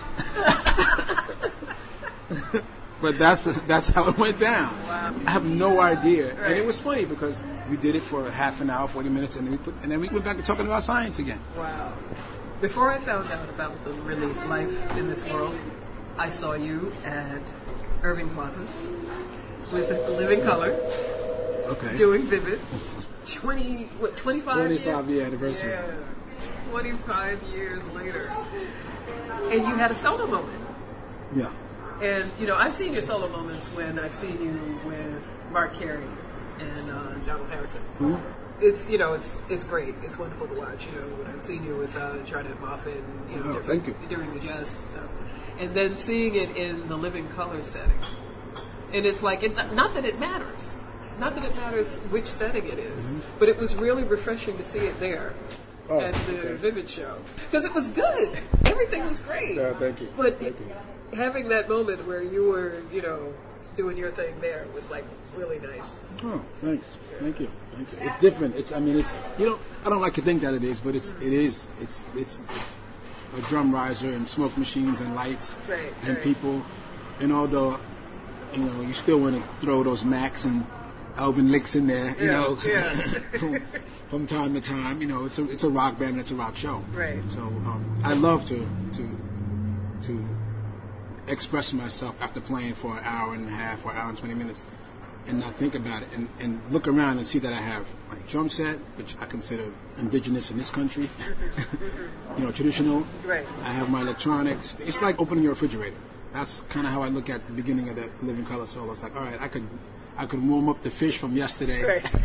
but that's that's how it went down. Wow. I have no idea, Right. and it was funny because we did it for half an hour, forty minutes, and then we put, and then we went back to talking about science again. Wow. Before I found out about the release Life in This World, I saw you at Irving Plaza with Living Color, Okay. doing Vivid. Twenty what? Twenty-five. twenty-five years? year anniversary. Yeah. Twenty-five years later, and you had a solo moment. Yeah. And you know, I've seen your solo moments when I've seen you with Mark Carey and uh, John Harrison. Hmm? It's you know it's it's great. It's wonderful to watch. You know, when I've seen you with uh, Charlotte Moffett, and, you know, Oh, different- thank you. during the jazz stuff, and then seeing it in the Living Color setting, and it's like it, not that it matters, not that it matters which setting it is, Mm-hmm. but it was really refreshing to see it there Oh, at the okay. Vivid show because it was good. Everything was great. Yeah, thank you. But Thank you. having that moment where you were, you know, doing your thing there was like really nice. Oh, thanks. Thank you. Thank you. It's different. It's. I mean, it's. You know, I don't like to think that it is, but it's. It is. It's. It's a drum riser and smoke machines and lights Right. and right. people. And although, you know, you still want to throw those Max and Alvin licks in there, you Yeah, know, yeah. from, from time to time. You know, it's a. It's a rock band. And it's a rock show. Right. So um, I love to to to express myself after playing for an hour and a half or an hour and twenty minutes and not think about it and, and look around and see that I have my drum set, which I consider indigenous in this country, you know, traditional. Right. I have my electronics. It's like opening your refrigerator. That's kind of how I look at the beginning of the Living Color solo. It's like, all right, I could I could warm up the fish from yesterday. Right.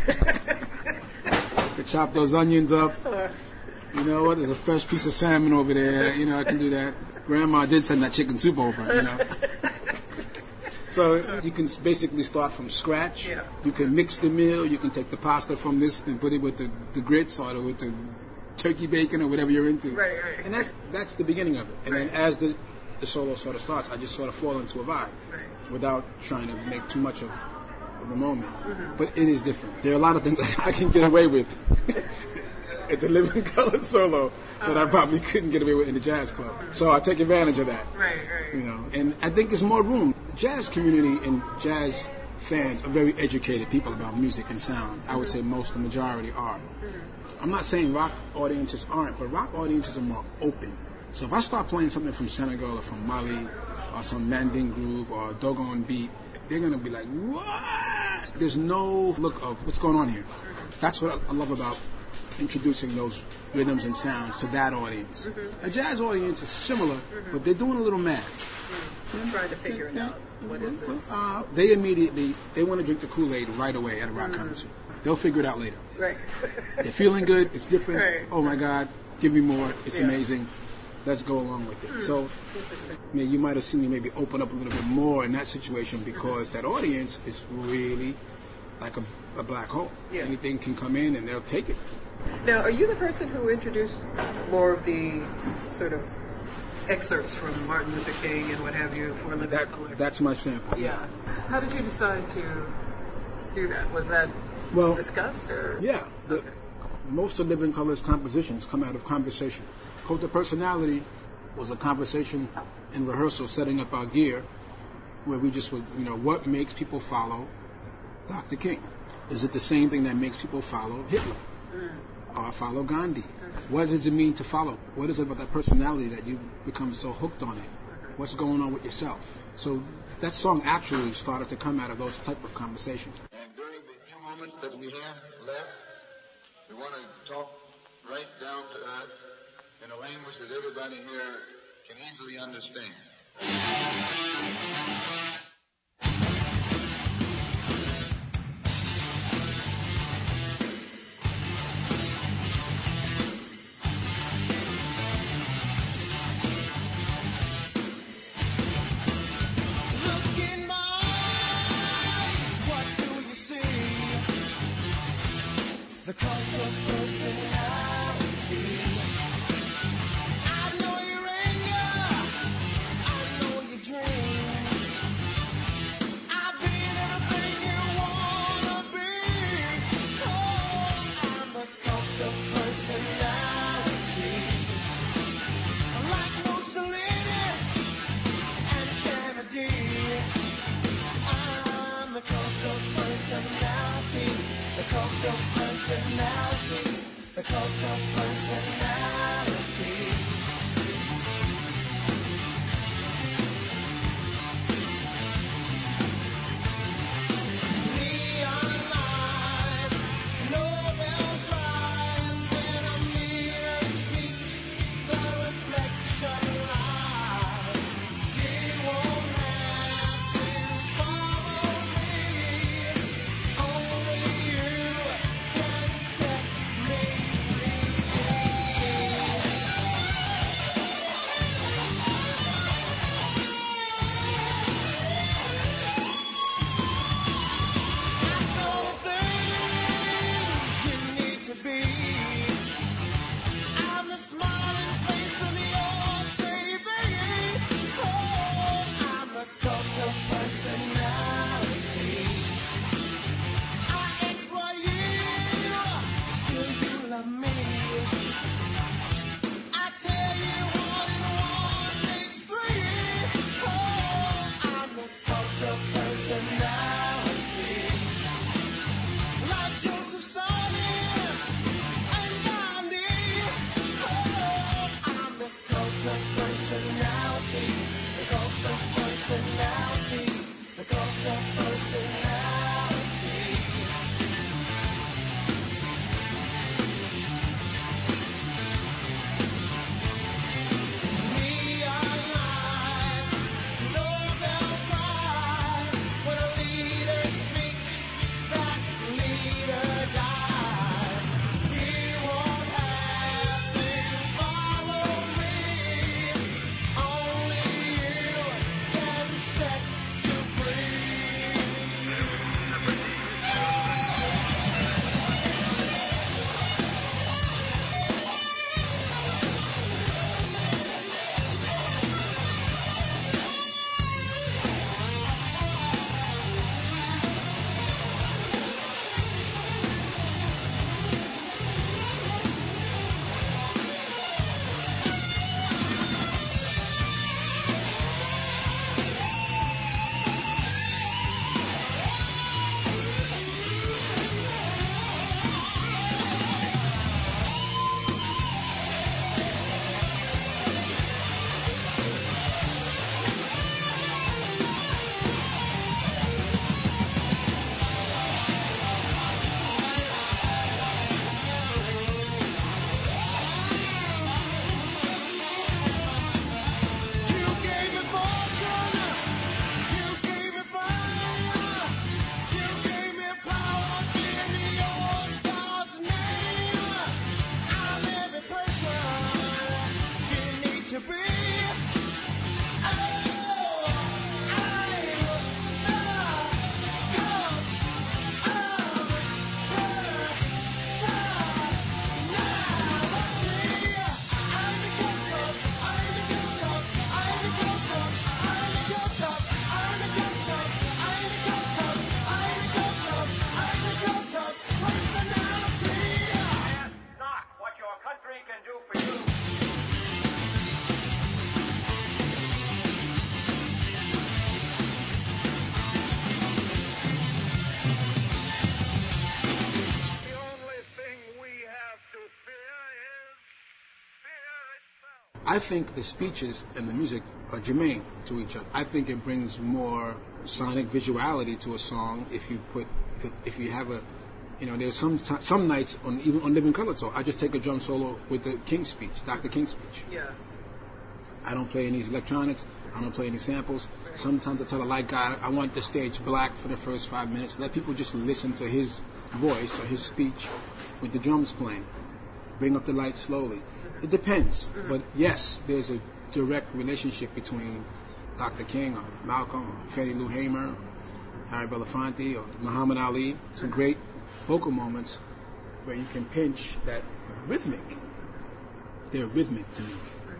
I could chop those onions up. You know what? There's a fresh piece of salmon over there. You know, I can do that. Grandma did send that chicken soup over, you know. So you can basically start from scratch. Yeah. You can mix the meal. You can take the pasta from this and put it with the, the grits or the, with the turkey bacon or whatever you're into. Right, right. And that's that's the beginning of it. And Right. then as the, the solo sort of starts, I just sort of fall into a vibe Right. without trying to make too much of, of the moment. Mm-hmm. But it is different. There are a lot of things that I can get away with. It's a Living Color solo that I probably couldn't get away with in the jazz club. So I take advantage of that, Right, right. you know. And I think there's more room. The jazz community and jazz fans are very educated people about music and sound. I would say most, the majority are. I'm not saying rock audiences aren't, but rock audiences are more open. So if I start playing something from Senegal or from Mali or some Manding groove or a Dogon beat, they're going to be like, what? There's no look of what's going on here. That's what I love about introducing those rhythms and sounds to that audience. Mm-hmm. A jazz audience is similar, but they're doing a little math. I'm trying to figure it out. What is this? Uh, they immediately, they want to drink the Kool-Aid right away at a rock concert. They'll figure it out later. Right. They're feeling good, it's different. Right. Oh my God, give me more, it's Yeah. amazing. Let's go along with it. So, Interesting. I mean, you might have seen me maybe open up a little bit more in that situation because that audience is really like a, a black hole. Yeah. Anything can come in and they'll take it. Now, are you the person who introduced more of the sort of excerpts from Martin Luther King and what have you for Living That Color? that's my standpoint. Yeah. How did you decide to do that? Was that Well, discussed or? yeah. The, Okay. Most of Living Color's compositions come out of conversation. Cult of Personality was a conversation in rehearsal, setting up our gear, where we just was, you know, what makes people follow Doctor King? Is it the same thing that makes people follow Hitler? Mm. Or follow Gandhi? What does it mean to follow? What is it about that personality that you become so hooked on it? What's going on with yourself? So that song actually started to come out of those type of conversations. And during the few moments that we have left, we want to talk right down to earth in a language that everybody here can easily understand. The cult of personality. I know your anger, I know your dreams. I've been everything you wanna be. Oh, I'm the cult of personality. Like Mussolini and Kennedy, I'm the cult of personality. The cult of personality, the cult of personality. Neon lights, Nobel Prize, when a mirror speaks, the reflection lies. You won't have to follow me, only you can set me free. I know the things you need to be. I'm the smiling face on your T V. Oh, I'm the cult of personality. I exploit you, still you love me. I tell you one and one makes three. Oh, I'm the cult of personality. Like Joseph Stalin and Gandhi. Oh, I'm the cult of personality. The cult of personality. The cult of personality. Neon lights, Nobel Prize. When a leader speaks, that leader dies. You won't have to follow me, only you can set you free. You gave me fortune, you gave me fire, you gave me power in your God's name. I'm every person you need to be. Oh, I'm the cult of personality. I'm the cult of, I'm the cult of, I'm the cult of, I'm the cult of, I'm the cult of, I'm the cult of, I'm the cult of, I'm the cult of personality. Ask not what your country can do for you. The only thing we have to fear is fear itself. I think the speeches and the music are germane to each other. I think it brings more sonic visuality to a song if you put if, it, if you have a you know there's some ti- some nights on even on Living Color Talk I just take a drum solo with the King speech, Doctor King speech. Yeah. I don't play any electronics. I don't play any samples. Sometimes I tell a light guy, I want the stage black for the first five minutes. Let people just listen to his voice or his speech with the drums playing. Bring up the light slowly. It depends. But yes, there's a direct relationship between Doctor King or Malcolm or Freddie Lou Hamer, or Harry Belafonte or Muhammad Ali. Some great vocal moments where you can pinch that rhythmic. They're rhythmic to me.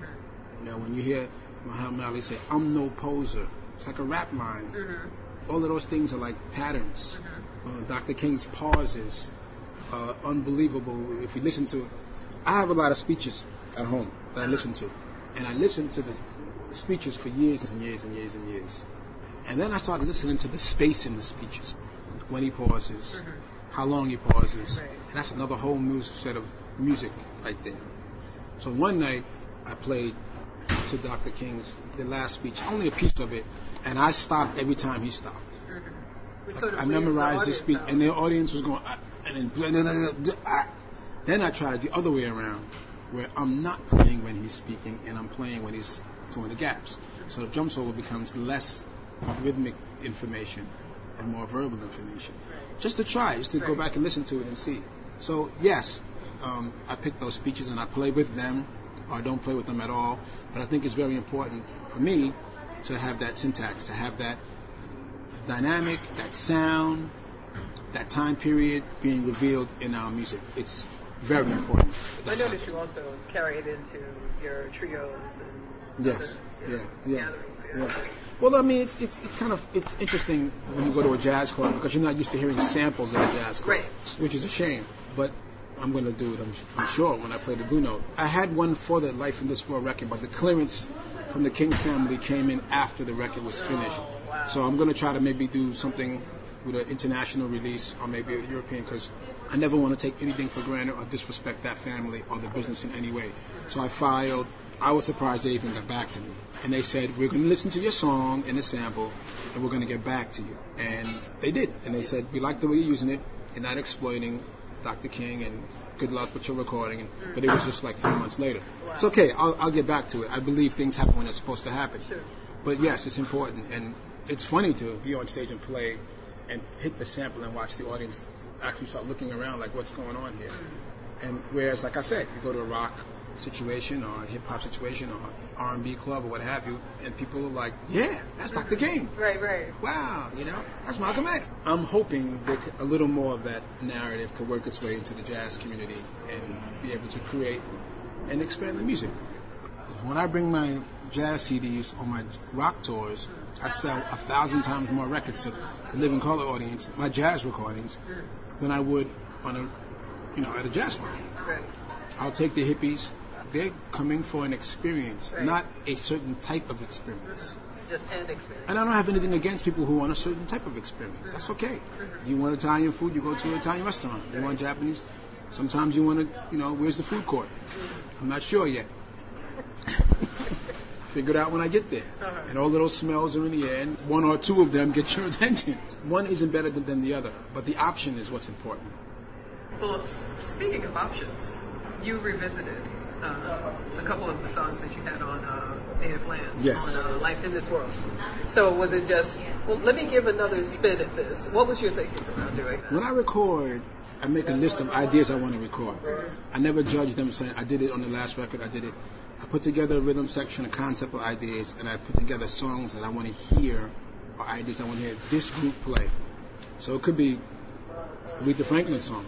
You know, when you hear Muhammad Ali say, I'm no poser, it's like a rap line. Mm-hmm. All of those things are like patterns. Mm-hmm. Uh, Doctor King's pauses are unbelievable. If you listen to, I have a lot of speeches at home that I listen to. And I listen to the speeches for years and years and years and years. And then I started listening to the space in the speeches. When he pauses, mm-hmm. how long he pauses. Right. And that's another whole new set of music right there. So one night I played to Doctor King's the last speech, only a piece of it, and I stopped every time he stopped. Mm-hmm. Sort of I memorized the speech, and the audience was going, I, and then I, then I tried it the other way around, where I'm not playing when he's speaking, and I'm playing when he's doing the gaps. So the drum solo becomes less rhythmic information and more verbal information. Just to try, just to go back and listen to it and see. So yes, um, I pick those speeches and I play with them, or I don't play with them at all. But I think it's very important for me to have that syntax, to have that dynamic, that sound, that time period being revealed in our music. It's very important. I noticed you also carry it into your trios and yes, other, you know, yeah, yeah, gatherings. Yeah. yeah. Well, I mean, it's, it's it's kind of it's interesting when you go to a jazz club because you're not used to hearing samples at a jazz club, right. which is a shame. But I'm going to do it, I'm, I'm sure, when I play the Blue Note. I had one for the Life in This World record, but the clearance from the King family came in after the record was finished. Oh, wow. So I'm going to try to maybe do something with an international release or maybe a European, because I never want to take anything for granted or disrespect that family or the business in any way. So I filed. I was surprised they even got back to me. And they said, we're going to listen to your song and the sample, and we're going to get back to you. And they did. And they said, we like the way you're using it. You're not exploiting Doctor King, and good luck with your recording. And, but it was just like three months later. Wow. It's okay. I'll, I'll get back to it. I believe things happen when they're supposed to happen. Sure. But yes, it's important. And it's funny to be on stage and play and hit the sample and watch the audience actually start looking around like, what's going on here? And whereas, like I said, you go to a rock situation or a hip-hop situation or R and B club or what have you, and people are like, yeah, that's Doctor King. Right, right. Wow, you know, that's Malcolm X. I'm hoping that a little more of that narrative could work its way into the jazz community and be able to create and expand the music. When I bring my jazz C Ds on my rock tours, I sell a thousand times more records to the living color audience, my jazz recordings, than I would on a, you know, at a jazz club. Right. I'll take the hippies. They're coming for an experience, right. not a certain type of experience. Just an experience. And I don't have anything against people who want a certain type of experience. That's okay. Mm-hmm. You want Italian food, you go to an Italian restaurant. You want Japanese, sometimes you want to, you know, where's the food court? Mm-hmm. I'm not sure yet. Figure it out when I get there. Uh-huh. And all of those smells are in the air, and one or two of them get your attention. One isn't better than, than the other, but the option is what's important. Well, speaking of options, you revisited uh, a couple of the songs that you had on uh, Native Lands, yes. on uh, Life in This World. So was it just, well, let me give another spin at this. What was your thinking about doing that? When I record, I make a list of ideas I want to record. I never judge them saying, I did it on the last record, I did it. I put together a rhythm section, a concept of ideas, and I put together songs that I want to hear, or ideas I want to hear this group play. So it could be Aretha Franklin song.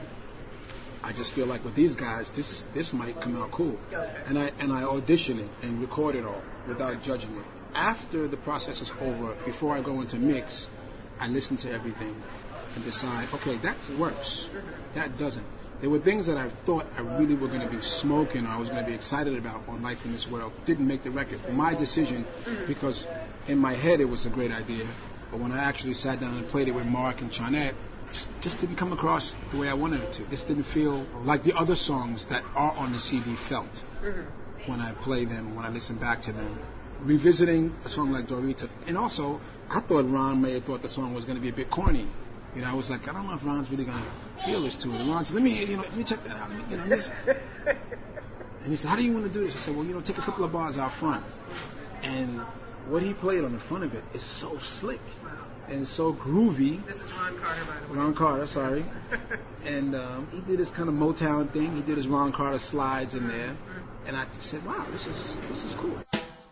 I just feel like with these guys, this this might come out cool. And I and I audition it and record it all without judging it. After the process is over, before I go into mix, I listen to everything and decide, okay, that works. That doesn't. There were things that I thought I really were going to be smoking or I was going to be excited about on Life in This World. Didn't make the record. My decision, because in my head it was a great idea, but when I actually sat down and played it with Mark and Charnette, just, just didn't come across the way I wanted it to. Just didn't feel like the other songs that are on the C D felt when I play them, when I listen back to them. Revisiting a song like Dorita. And also, I thought Ron may have thought the song was going to be a bit corny. You know, I was like, I don't know if Ron's really going to feel this to it. Ron said, let me, you know, let me check that out. Let me, you know, just... And he said, how do you want to do this? I said, well, you know, take a couple of bars out front. And what he played on the front of it is so slick and so groovy. This is Ron Carter, by the way. Ron Carter, sorry. And um, he did his kind of Motown thing. He did his Ron Carter slides in there. And I said, wow, this is this is cool.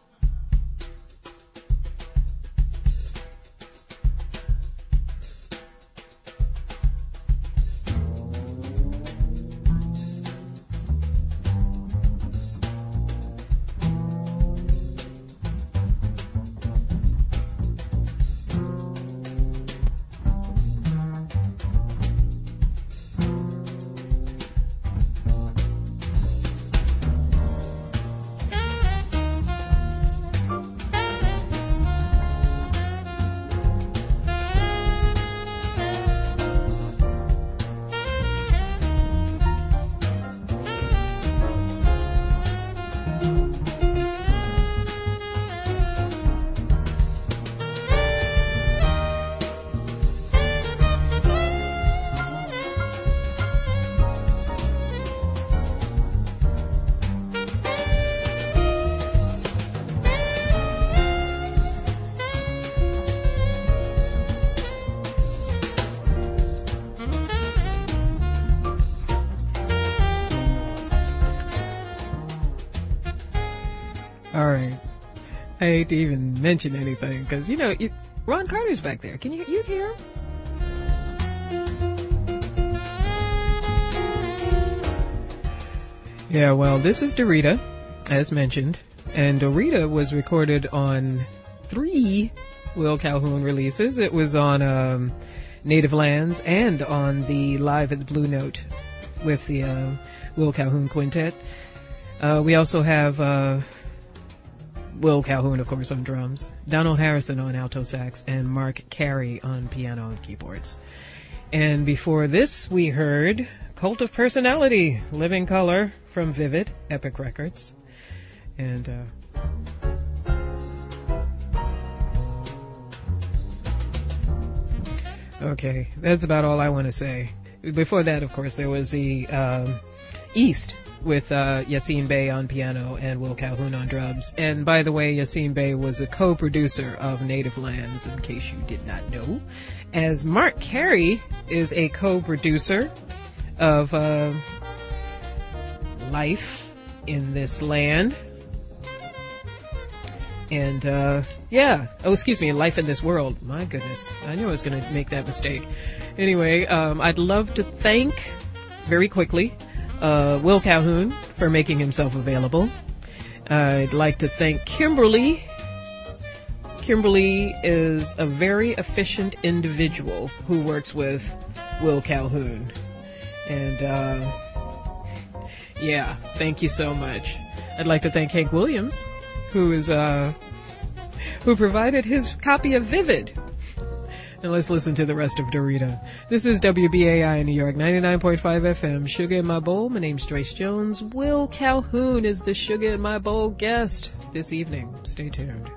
All right. I hate to even mention anything because, you know, it, Ron Carter's back there. Can you you hear him? Yeah, well, this is Dorita, as mentioned. And Dorita was recorded on three Will Calhoun releases. It was on um, Native Lands and on the Live at the Blue Note with the uh, Will Calhoun Quintet. Uh, we also have uh, Will Calhoun, of course, on drums, Donald Harrison on alto sax, and Mark Carey on piano and keyboards. And before this, we heard Cult of Personality, Living Color from Vivid, Epic Records. And, uh, okay, that's about all I want to say. Before that, of course, there was the um, East with uh, Yassine Bey on piano and Will Calhoun on drums. And by the way, Yassine Bey was a co-producer of Native Lands, in case you did not know, as Mark Carey is a co-producer of uh, Life in This Land. And, uh, yeah. Oh, excuse me, Life in This World. My goodness. I knew I was going to make that mistake. Anyway, um, I'd love to thank, very quickly, uh, Will Calhoun for making himself available. I'd like to thank Kimberly. Kimberly is a very efficient individual who works with Will Calhoun. And, uh, yeah, thank you so much. I'd like to thank Hank Williams, who is, uh, who provided his copy of Vivid. And let's listen to the rest of Dorita. This is W B A I in New York, ninety-nine point five F M, Sugar in My Bowl. My name's Joyce Jones. Will Calhoun is the Sugar in My Bowl guest this evening. Stay tuned.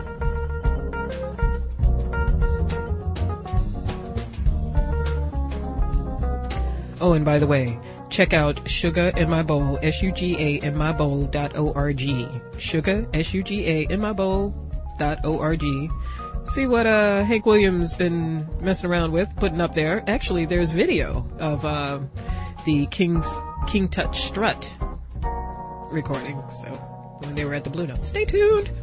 Oh, and by the way, check out Sugar in My Bowl, S U G A in my bowl dot org. Sugar, S U G A in my bowl dot org. See what uh, Hank Williams been messing around with, putting up there. Actually, there's video of uh, the King's King Touch Strut recording. So when they were at the Blue Note. Stay tuned.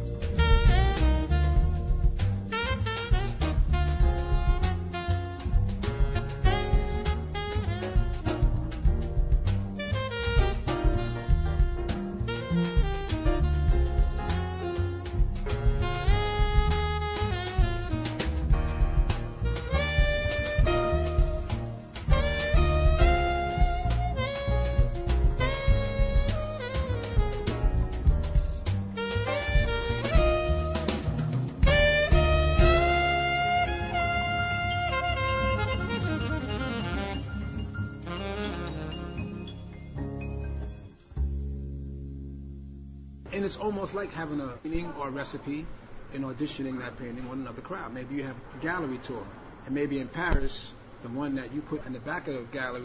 And it's almost like having a painting or a recipe and auditioning that painting with another crowd. Maybe you have a gallery tour, and maybe in Paris, the one that you put in the back of the gallery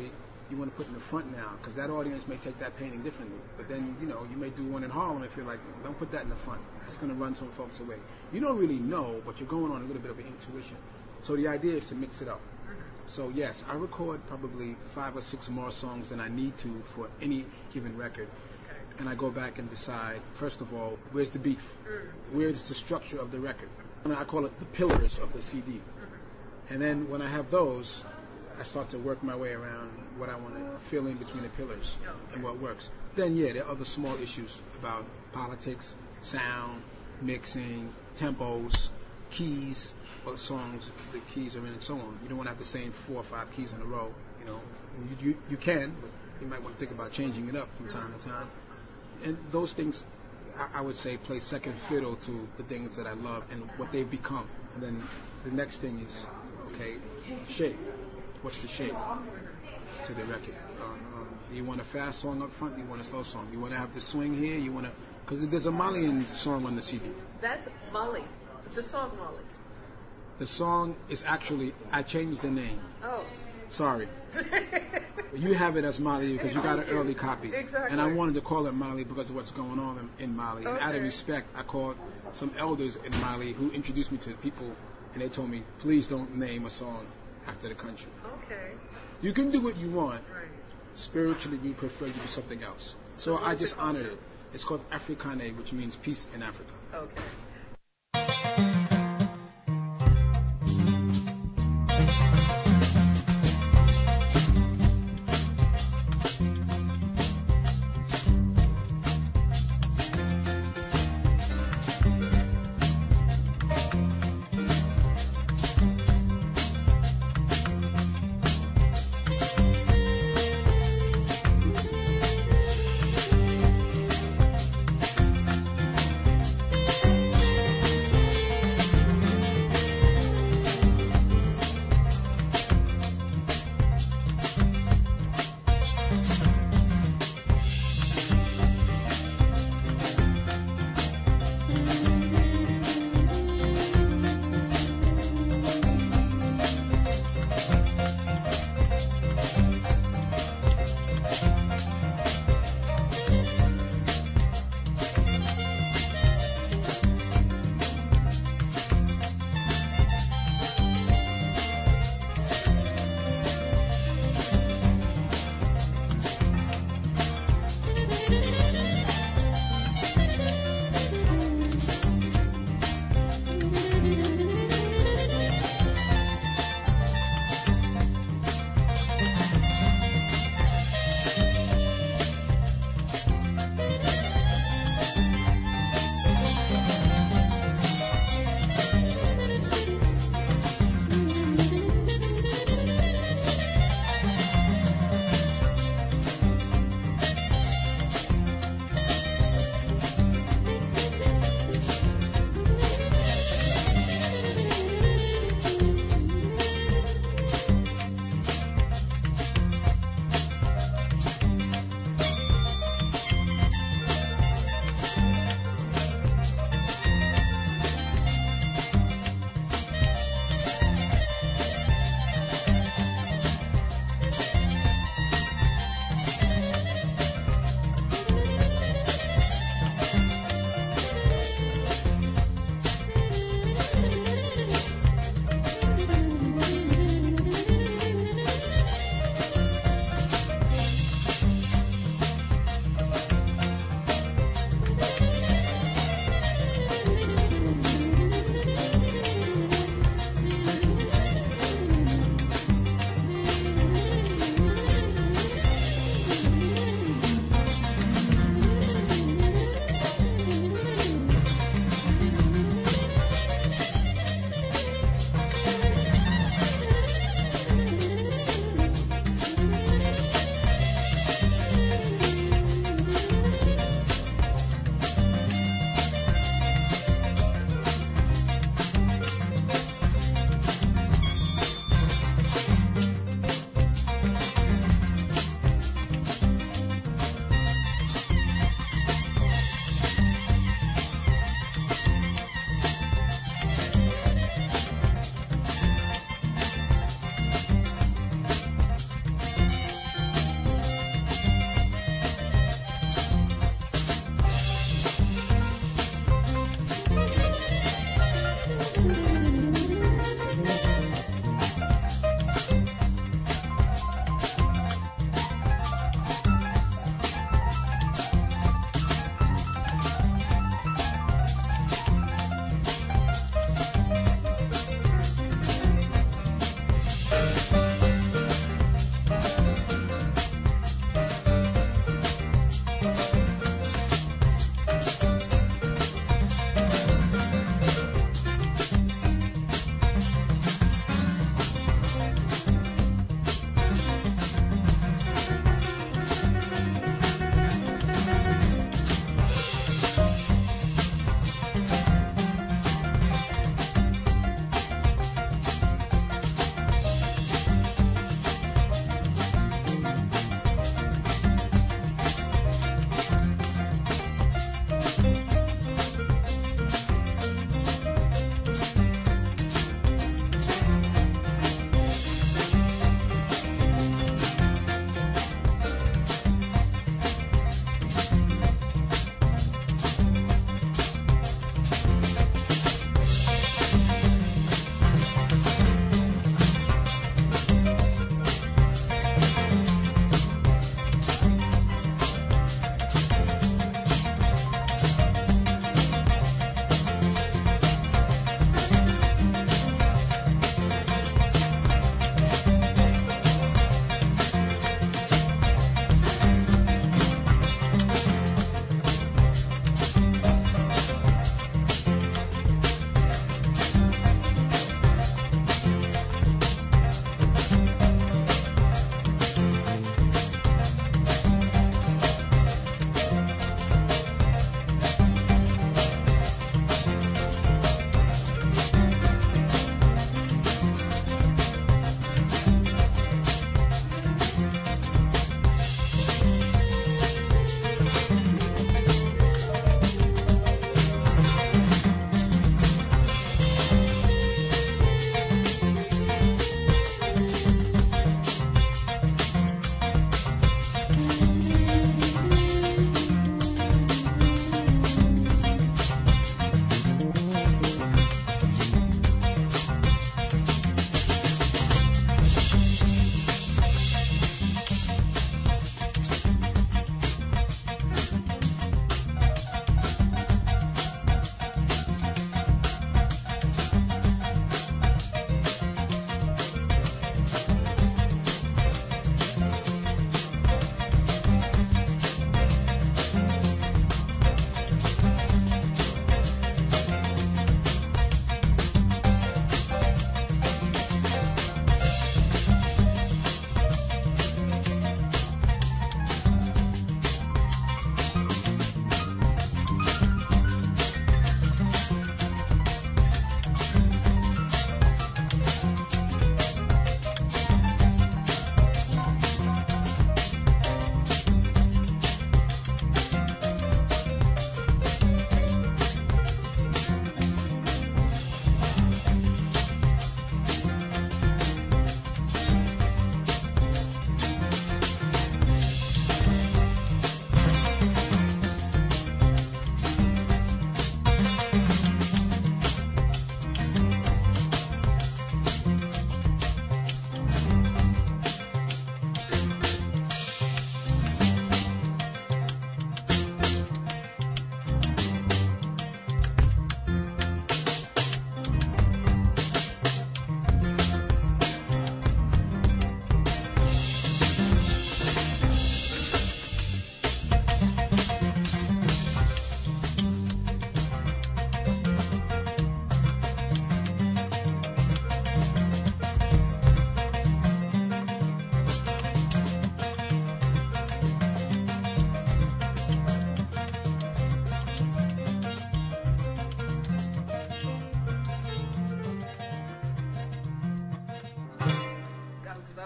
you want to put in the front now, because that audience may take that painting differently. But then, you know, you may do one in Harlem if you're like, don't put that in the front. That's going to run some folks away. You don't really know, but you're going on a little bit of an intuition. So the idea is to mix it up. So yes, I record probably five or six more songs than I need to for any given record. And I go back and decide, first of all, where's the beef? Where's the structure of the record? And I call it the pillars of the C D. And then when I have those, I start to work my way around what I want to fill in between the pillars and what works. Then, yeah, there are other small issues about politics, sound, mixing, tempos, keys, what songs the keys are in, and so on. You don't want to have the same four or five keys in a row. You know, you, you, you can, but you might want to think about changing it up from time to time. And those things, I, I would say, play second fiddle to the things that I love and what they've become. And then the next thing is, okay, shape. What's the shape to the record? Um, um, do you want a fast song up front? Do you want a slow song? You want to have the swing here? You want to, because there's a Malian song on the C D. That's Mali. The song Mali. The song is actually, I changed the name. Oh. Sorry. You have it as Mali because you got an early copy. Exactly. And I wanted to call it Mali because of what's going on in, in Mali. And out of Okay. respect, I called some elders in Mali who introduced me to people, and they told me, please don't name a song after the country. Okay. You can do what you want. Right. Spiritually, we prefer to do something else. So I just honored it. It's called Afrikaner, which means peace in Africa. Okay. Thank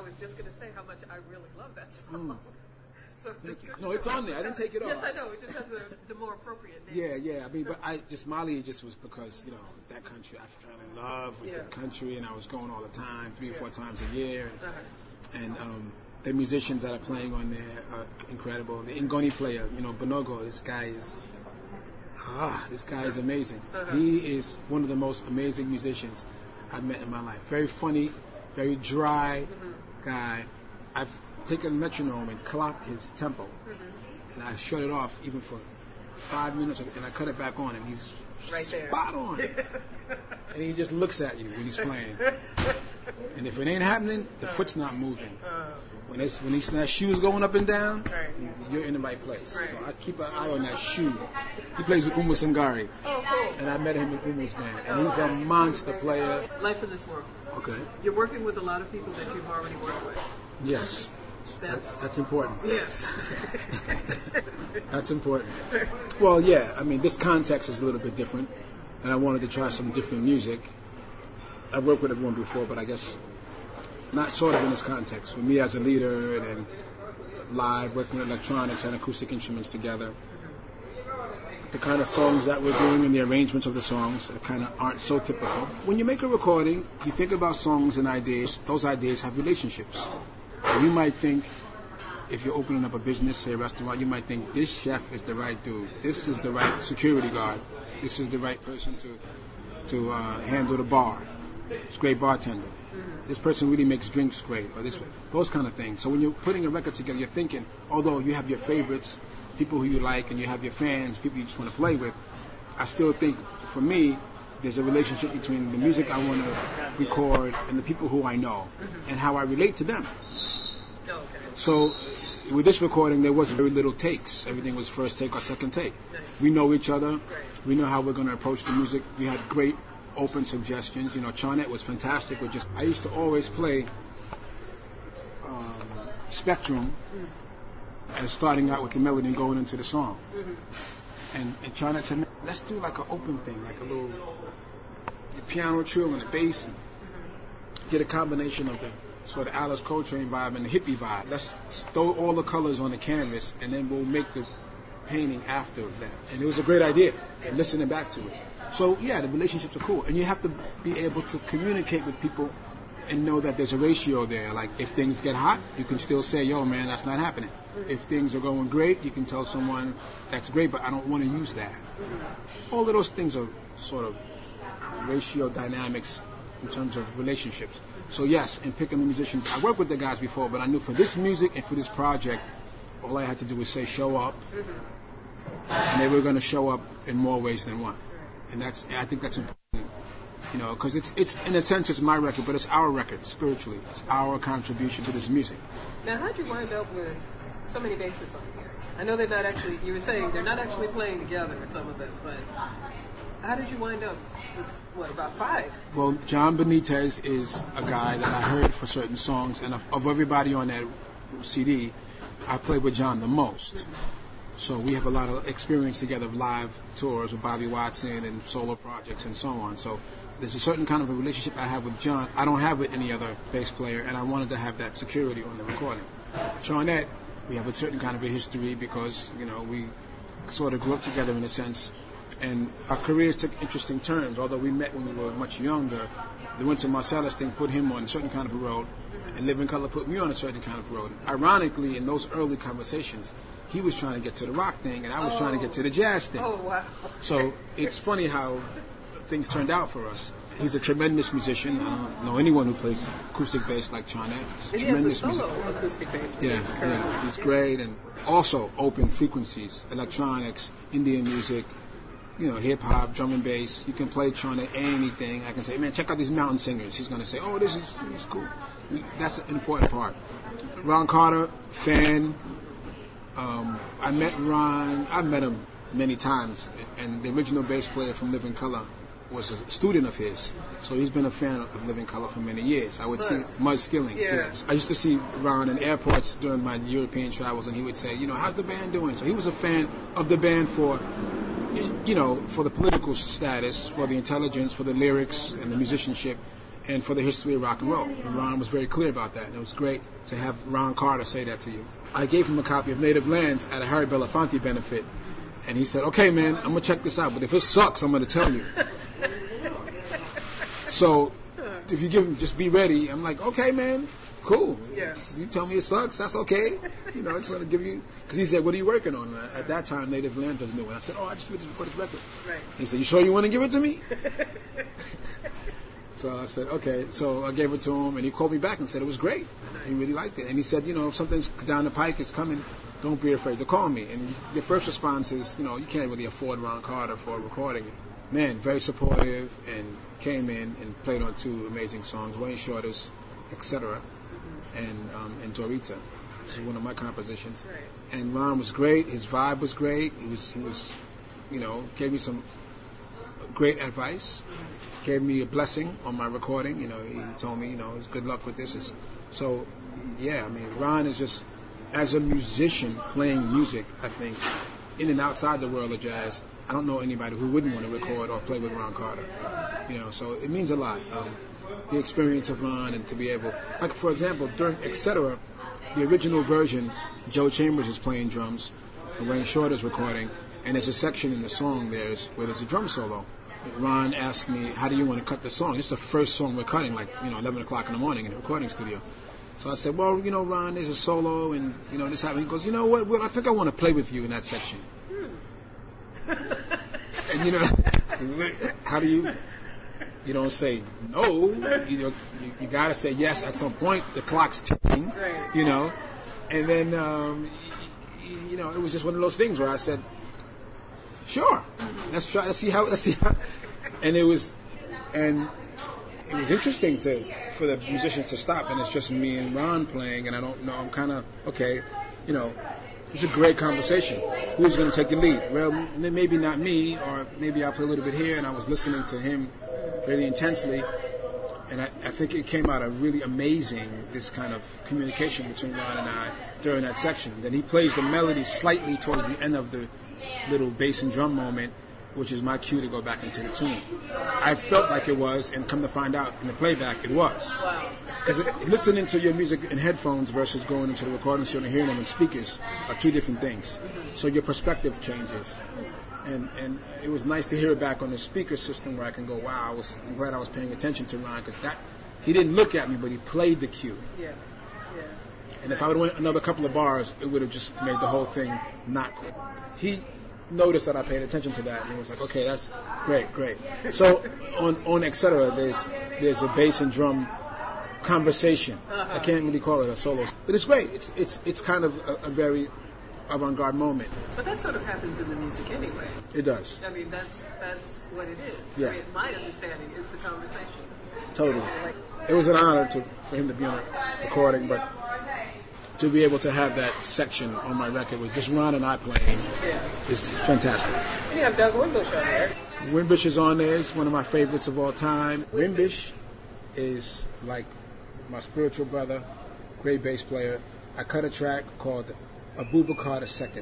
was just going to say how much I really love that song. Mm. So if this No, it's on there. I didn't take it off. Yes, I know. It just has a, the more appropriate name. Yeah, yeah. I mean, but I just Mali just was because you know that country. I fell in love with Yeah. that country, and I was going all the time, three or four times a year. Uh-huh. And um, the musicians that are playing on there are incredible. The Ngoni player, you know, Bonogo. This guy is ah, this guy is amazing. Uh-huh. He is one of the most amazing musicians I've met in my life. Very funny, very dry Mm-hmm. guy. I've taken a metronome and clocked his tempo. Mm-hmm. And I shut it off even for five minutes, and I cut it back on, and he's Right there. spot on. And he just looks at you when he's playing. And if it ain't happening, the foot's not moving. Uh, When it's when he's that shoe's going up and down, Right. you're in the right place. Right. So I keep an eye on that shoe. He plays with Umu Sangari, oh, cool. and I met him in Umu's band, and he's a monster player. Life in this world. Okay. You're working with a lot of people that you've already worked with. Yes. That's, That's that's important. yes. That's important. Well, yeah. I mean, this context is a little bit different, and I wanted to try some different music. I've worked with everyone before, but I guess not sort of in this context. With me as a leader, and then live working with electronics and acoustic instruments together. The kind of songs that we're doing and the arrangements of the songs kind of aren't so typical. When you make a recording, you think about songs and ideas. Those ideas have relationships. You might think, if you're opening up a business, say a restaurant, you might think this chef is the right dude. This is the right security guard. This is the right person to to uh, handle the bar. It's a great bartender. This person really makes drinks great, or this, those kind of things. So when you're putting a record together, you're thinking, although you have your favorites, people who you like, and you have your fans, people you just want to play with, I still think, for me, there's a relationship between the music I want to record and the people who I know, and how I relate to them. Okay. So with this recording, there was very little takes. Everything was first take or second take. Nice. We know each other. Right. We know how we're going to approach the music. We had great open suggestions. You know, Charnette was fantastic with just, I used to always play um, Spectrum as starting out with the melody and going into the song. Mm-hmm. And, and Charnette said, let's do like an open thing, like a little the piano trill and the bass, and get a combination of the sort of Alice Coltrane vibe and the hippie vibe. Let's throw all the colors on the canvas, and then we'll make the painting after that. And it was a great idea, and listening back to it. So, yeah, the relationships are cool. And you have to be able to communicate with people and know that there's a ratio there. Like, if things get hot, you can still say, yo, man, that's not happening. If things are going great, you can tell someone, that's great, but I don't want to use that. All of those things are sort of ratio dynamics in terms of relationships. So, yes, in picking the musicians, I worked with the guys before, but I knew for this music and for this project, all I had to do was say, show up. And they were going to show up in more ways than one. And that's, I think that's important, you know, because it's, it's, in a sense, it's my record, but it's our record, spiritually. It's our contribution to this music. Now, how'd you wind up with so many bassists on here? I know they're not actually, you were saying they're not actually playing together, some of them, but how did you wind up with, what, about five? Well, John Benitez is a guy that I heard for certain songs, and of, of everybody on that C D, I played with John the most. Mm-hmm. So we have a lot of experience together of live tours with Bobby Watson and solo projects and so on. So there's a certain kind of a relationship I have with John I don't have with any other bass player, and I wanted to have that security on the recording. Charnette, we have a certain kind of a history because, you know, we sort of grew up together in a sense, and our careers took interesting turns. Although we met when we were much younger, the Wynton Marsalis thing put him on a certain kind of a road, and Live in Color put me on a certain kind of road. Ironically, in those early conversations, he was trying to get to the rock thing, and I was oh. trying to get to the jazz thing. Oh, wow. So it's funny how things turned out for us. He's a tremendous musician. I don't know anyone who plays acoustic bass like Charnette. He's a And tremendous he has a solo musician. acoustic bass. Yeah, yeah, he's great, and also open frequencies, electronics, Indian music, you know, hip hop, drum and bass. You can play Charnette anything. I can say, man, check out these mountain singers. He's gonna say, oh, this is, this is cool. That's an important part. Ron Carter, fan. Um, I met Ron, I met him many times, and the original bass player from Living Color was a student of his, so he's been a fan of Living Color for many years. I would Muzz. see Muzz Skillings, Yeah. yes. I used to see Ron in airports during my European travels, and he would say, you know, how's the band doing? So he was a fan of the band for, you know, for the political status, for the intelligence, for the lyrics and the musicianship, and for the history of rock and roll. And Ron was very clear about that, and it was great to have Ron Carter say that to you. I gave him a copy of Native Lands at a Harry Belafonte benefit, and he said, okay, man, I'm going to check this out, but if it sucks, I'm going to tell you. So if you give him, just be ready. I'm like, okay, man, cool. Yeah. You tell me it sucks, that's okay. You know, I just want to give you, because he said, what are you working on? And at that time, Native Land was new. And I said, oh, I just went to record this record. Right. He said, you sure you want to give it to me? So I said, okay. So I gave it to him, and he called me back and said it was great. He really liked it. And he said, you know, if something's down the pike is coming, don't be afraid to call me. And your first response is, you know, you can't really afford Ron Carter for a recording. Man, very supportive, and came in and played on two amazing songs, Wayne Shorter's, et cetera, and um, and Dorita, which is one of my compositions. Right. And Ron was great. His vibe was great. He was, he was, you know, gave me some great advice. Gave me a blessing on my recording. You know, he told me, you know, good luck with this. Is so, yeah. I mean, Ron is just, as a musician playing music, I think, in and outside the world of jazz, I don't know anybody who wouldn't want to record or play with Ron Carter. You know, so it means a lot. Um, the experience of Ron, and to be able, like for example, during et cetera, the original version, Joe Chambers is playing drums, and Wayne Shorter's recording, and there's a section in the song there's where there's a drum solo. Ron asked me, how do you want to cut the song? This is the first song we're cutting, like, you know, eleven o'clock in the morning in the recording studio. So I said, well, you know, Ron, there's a solo, and, you know, this happened. He goes, you know what, well, I think I want to play with you in that section. And, you know, how do you, you don't say no, you know, you, you got to say yes at some point. The clock's ticking, Right. you know. And then, um, you, you know, it was just one of those things where I said, sure, let's try, let's see how, let's see how. And it was, and it was interesting to, for the musicians to stop, and it's just me and Ron playing, and I don't know, I'm kind of, okay, you know, it's a great conversation. Who's going to take the lead? Well, m- maybe not me, or maybe I'll play a little bit here, and I was listening to him very intensely, and I, I think it came out a really amazing, this kind of communication between Ron and I during that section. Then he plays the melody slightly towards the end of the little bass and drum moment, which is my cue to go back into the tune. I felt like it was, and come to find out in the playback, it was. Wow. Because listening to your music in headphones versus going into the recording studio and hearing them in speakers are two different things. So your perspective changes. And and it was nice to hear it back on the speaker system where I can go, wow, I was, I'm glad I was paying attention to Ron, because that, he didn't look at me, but he played the cue. Yeah. Yeah. And if I would have went another couple of bars, it would have just made the whole thing not cool. He noticed that I paid attention to that, and he was like, okay, that's great, great. So on on et cetera, there's there's a bass and drum conversation. Uh-huh. I can't really call it a solo, but it's great. It's it's it's kind of a, a very avant-garde moment. But that sort of happens in the music anyway. It does. I mean, that's that's what it is. Yeah. I mean, my understanding, it's a conversation. Totally. It was an honor to for him to be on a recording, but to be able to have that section on my record with just Ron and I playing Yeah. is fantastic. You have Doug Wimbush on there. Wimbish is on there. It's one of my favorites of all time. Wimbish is like my spiritual brother, great bass player. I cut a track called Abubakar the Second.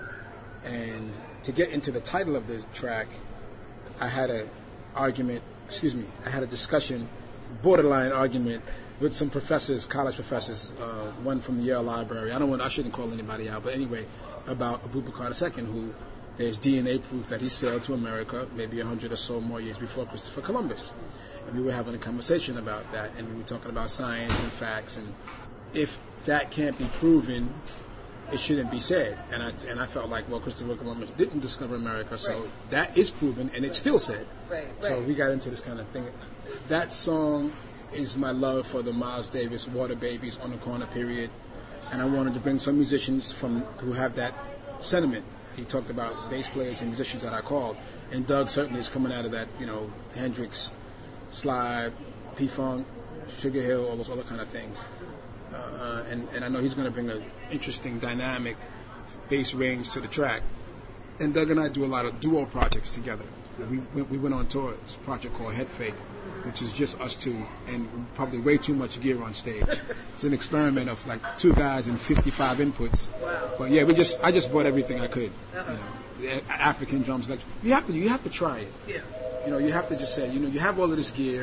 And to get into the title of the track, I had an argument, excuse me, I had a discussion, borderline argument with some professors, college professors, uh, one from the Yale Library. I don't want, I shouldn't call anybody out, but anyway, about Abubakar the Second, who there's D N A proof that he sailed to America maybe a hundred or so more years before Christopher Columbus. And we were having a conversation about that, and we were talking about science and facts, and if that can't be proven, it shouldn't be said. And I and I felt like, well, Christopher Columbus didn't discover America, so Right. that is proven, and it's still said. Right, right. So we got into this kind of thing. That song is my love for the Miles Davis Water Babies on the Corner period, and I wanted to bring some musicians from who have that sentiment. He talked about bass players and musicians that I called, and Doug certainly is coming out of that, you know, Hendrix, Slide, P-Funk, Sugar Hill, all those other kind of things. Uh, and, and I know he's going to bring an interesting dynamic bass range to the track. And Doug and I do a lot of duo projects together. We we went on tour. It's a project called Head Fake, which is just us two, and probably way too much gear on stage. It's an experiment of like two guys and fifty-five inputs. Wow. But yeah, we just I just bought everything I could. Uh-huh. You know, the African drums. Like you have to you have to try it. Yeah. You know, you have to just say, you know, you have all of this gear,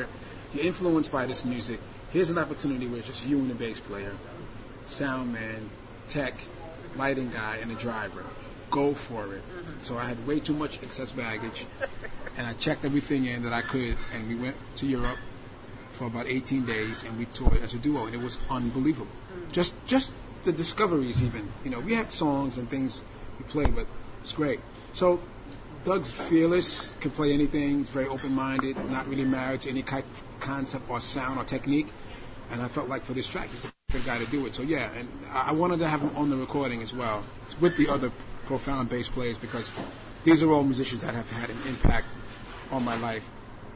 you're influenced by this music. Here's an opportunity where it's just you and the bass player, sound man, tech, lighting guy, and the driver. Go for it. Mm-hmm. So I had way too much excess baggage, and I checked everything in that I could, and we went to Europe for about eighteen days, and we toured as a duo, and it was unbelievable. Mm-hmm. Just, just the discoveries, even. You know, we have songs and things we play, but it's great. So Doug's fearless, can play anything. He's very open-minded, not really married to any type of concept or sound or technique. And I felt like for this track, he's the perfect guy to do it. So yeah, and I wanted to have him on the recording as well. It's with the other profound bass players, because these are all musicians that have had an impact on my life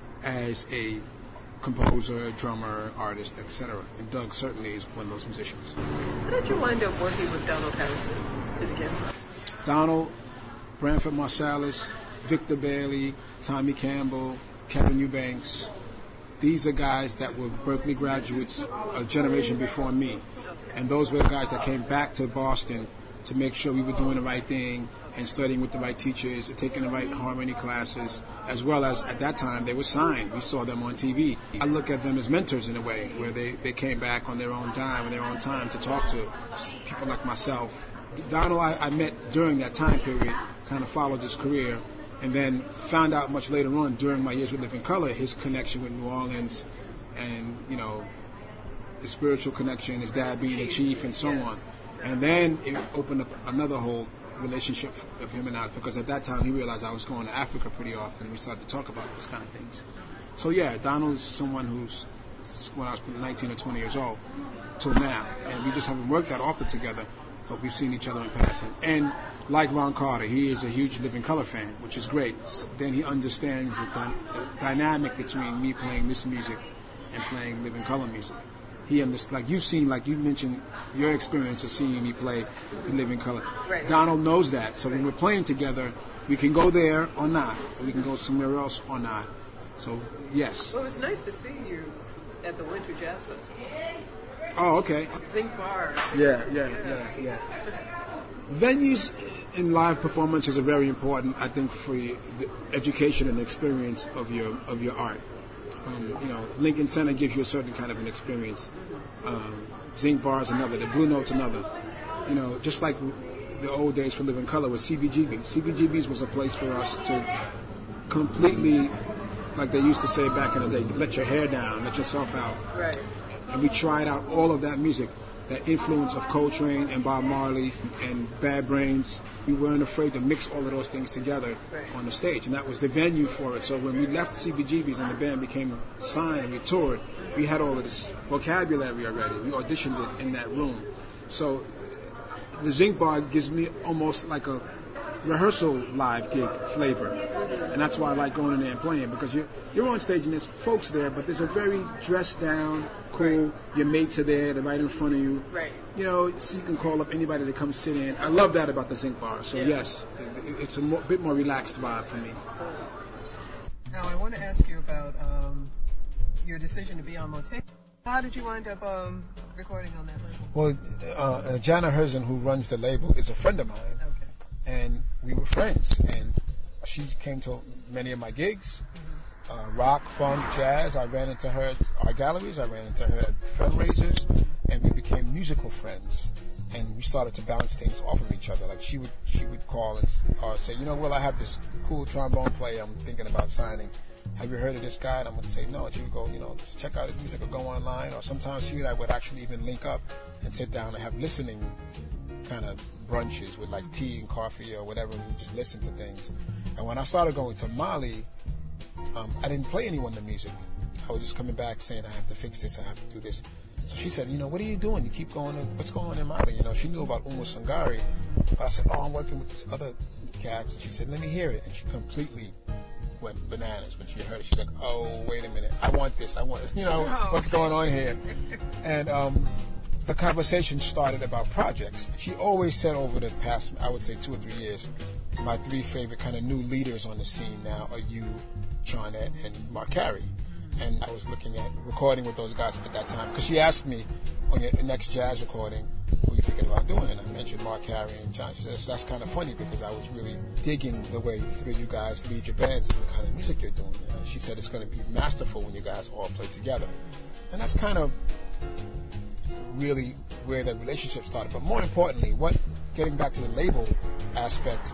as a composer, drummer, artist, et cetera. And Doug certainly is one of those musicians. How did you wind up working with Donald Harrison to begin with? Donald, Branford Marsalis, Victor Bailey, Tommy Campbell, Kevin Eubanks. These are guys that were Berklee graduates a generation before me. And those were the guys that came back to Boston to make sure we were doing the right thing and studying with the right teachers and taking the right harmony classes, as well as at that time they were signed. We saw them on T V. I look at them as mentors in a way, where they, they came back on their own dime, on their own time to talk to people like myself. Donald I, I met during that time period, kind of followed his career, and then found out much later on during my years with Living Color his connection with New Orleans and, you know, the spiritual connection, his dad being a chief and so on. And then it opened up another whole relationship of him and I, because at that time he realized I was going to Africa pretty often, and we started to talk about those kind of things. So yeah, Donald's someone who's, when I was nineteen or twenty years old, till now, and we just haven't worked that often together, but we've seen each other in passing. And like Ron Carter, he is a huge Living Color fan, which is great. Then he understands the, dy- the dynamic between me playing this music and playing Living Color music. He understands, like you've seen, like you mentioned, your experience of seeing me play in Living Color. Right. Donald knows that. So when we're playing together, we can go there or not, or we can go somewhere else or not. So yes. Well, it was nice to see you at the Winter Jazz Festival. Oh, okay. Zinc Bar. Yeah, yeah, yeah, yeah. Venues in live performances are very important, I think, for the education and experience of your of your art. Um, you know, Lincoln Center gives you a certain kind of an experience. Um, Zinc Bar is another. The Blue Note's another. You know, just like the old days for Living Color was C B G B. C B G B's was a place for us to completely, like they used to say back in the day, let your hair down, let yourself out. Right. And we tried out all of that music, that influence of Coltrane and Bob Marley and Bad Brains. We weren't afraid to mix all of those things together Right. on the stage, and that was the venue for it. So when we left C B G B's and the band became signed and we toured, we had all of this vocabulary already. We auditioned it in that room. So the Zinc Bar gives me almost like a rehearsal live gig flavor, and that's why I like going in there and playing, because you're you're on stage and there's folks there, but there's a very dressed down, cool. Right. Your mates are there, they're right in front of you. Right. You know, so you can call up anybody to come sit in. I love that about the Zinc Bar. So Yeah. yes, it, it's a mo- bit more relaxed vibe for me. Now, I want to ask you about um, your decision to be on Motown. How did you wind up um, recording on that label? Well, uh, Jana Herzen, who runs the label, is a friend of mine, Okay. and we were friends. And she came to many of my gigs. Uh, rock, funk, jazz. I ran into her at our galleries. I ran into her at fundraisers, and we became musical friends. And we started to bounce things off of each other. Like she would, she would call and or say, you know, Will, I have this cool trombone player I'm thinking about signing. Have you heard of this guy? And I'm going to say no. And she would go, you know, check out his music or go online. Or sometimes she and I would actually even link up and sit down and have listening kind of brunches with like tea and coffee or whatever. And we just listen to things. And when I started going to Mali, um, I didn't play anyone the music. I was just coming back saying, I have to fix this, I have to do this. So she said, you know, what are you doing? You keep going, to, what's going on in Mali? You know, she knew about Uma Sangari. But I said, oh, I'm working with these other cats. And she said, let me hear it. And she completely went bananas when she heard it. She's like, oh, wait a minute. I want this. I want, you know, Oh, what's okay. going on here? And um, the conversation started about projects. She always said over the past, I would say two or three years, my three favorite kind of new leaders on the scene now are you, Charnette, and Mark Carey. And I was looking at recording with those guys at that time, because she asked me on your next jazz recording, who you think thinking about doing. And I mentioned Mark Carey and John. She says, that's kind of funny because I was really digging the way the three of you guys lead your bands and the kind of music you're doing. And she said it's going to be masterful when you guys all play together. And that's kind of really where the relationship started. But more importantly, what getting back to the label aspect,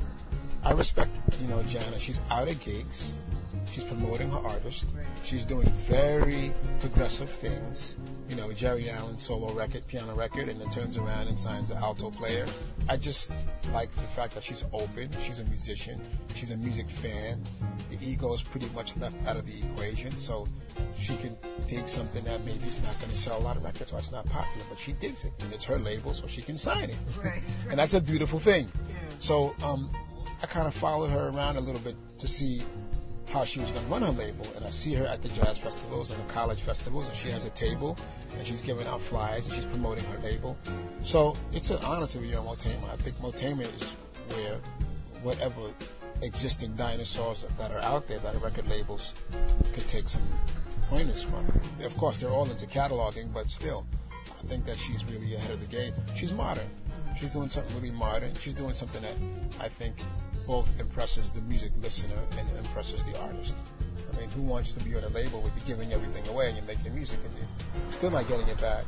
I respect, you know, Jana. She's out at gigs. She's promoting her artist. She's doing very progressive things. You know, Jerry Allen solo record, piano record, and then turns around and signs an alto player. I just like the fact that she's open. She's a musician. She's a music fan. The ego is pretty much left out of the equation, so she can dig something that maybe is not going to sell a lot of records or it's not popular, but she digs it, and it's her label, so she can sign it. Right. And that's a beautiful thing. Yeah. So um, I kind of followed her around a little bit to see how she was going to run her label, and I see her at the jazz festivals and the college festivals, and she has a table, and she's giving out flyers, and she's promoting her label. So it's an honor to be on Motema. I think Motema is where whatever existing dinosaurs that are out there, that are record labels, could take some pointers from. Of course, they're all into cataloging, but still, I think that she's really ahead of the game. She's modern. She's doing something really modern. She's doing something that I think both impresses the music listener and impresses the artist. I mean, who wants to be on a label where you're giving everything away and you're making music and you're still not getting it back?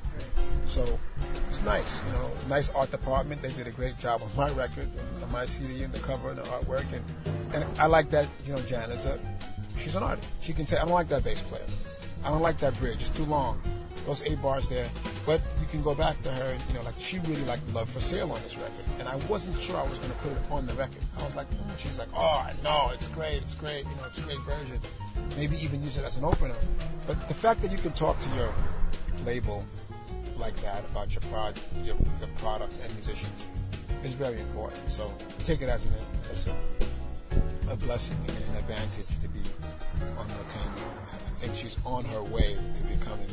So it's nice, you know, nice art department. They did a great job on my record, on my C D, and the cover and the artwork. And, and I like that, you know, Jan is a, she's an artist. She can say, I don't like that bass player. I don't like that bridge. It's too long. Those eight bars there. But you can go back to her, and, you know, like she really liked Love for Sale on this record. And I wasn't sure I was going to put it on the record. I was like, mm. She's like, oh, I know, it's great, it's great, you know, it's a great version. Maybe even use it as an opener. But the fact that you can talk to your label like that about your, prod, your, your product and musicians is very important. So take it as, an, as a, a blessing and an advantage to be on Motema. I think she's on her way to becoming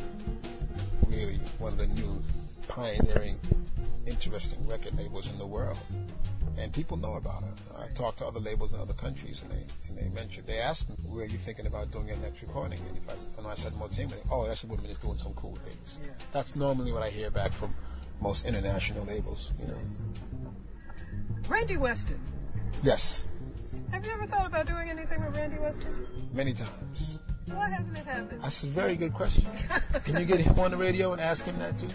really one of the new pioneering, interesting record labels in the world. And people know about her. I talked to other labels in other countries, and they and they mentioned, they asked me, where are you thinking about doing your next recording? And if I, and I said Motema, they, oh, that's a woman that's doing some cool things. Yeah. That's normally what I hear back from most international labels, you know. Randy Weston. Yes, Have you ever thought about doing anything with Randy Weston? many times. Why hasn't it happened? That's a very good question. Can you get him on the radio and ask him that too?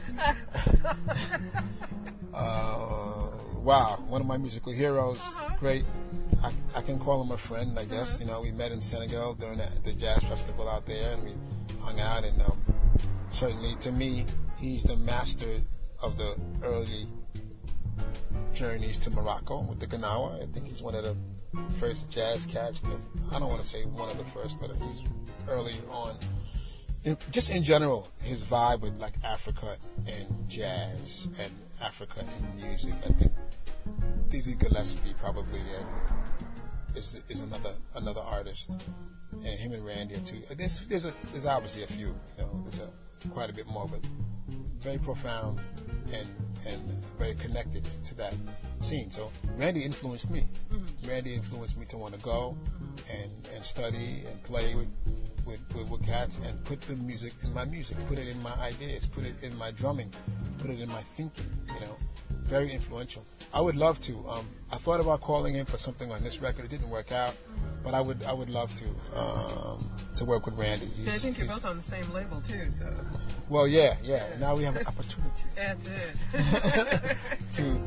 uh, wow, one of my musical heroes. Uh-huh. Great. I, I can call him a friend, I guess. Uh-huh. You know, we met in Senegal during the, the jazz festival out there, and we hung out. And um, certainly, to me, he's the master of the early journeys to Morocco with the Ganawa. I think he's one of the first jazz cats. That, I don't want to say one of the first, but he's early on. In, just in general, his vibe with like Africa and jazz and Africa and music. I think Dizzy Gillespie probably and is is another another artist, and him and Randy are two. There's there's a there's obviously a few. You know, there's a quite a bit more, but very profound and and very connected to that scene. So Randy influenced me. Mm-hmm. Randy influenced me to want to go and and study and play with. With, with, with cats and put the music in my music, put it in my ideas, put it in my drumming, put it in my thinking, you know, very influential. I would love to. Um, I thought about calling him for something on this record. It didn't work out, but I would I would love to um, to work with Randy. He's, Yeah, I think you're both on the same label too, so. Well, yeah, yeah. Now we have an opportunity. That's it. to.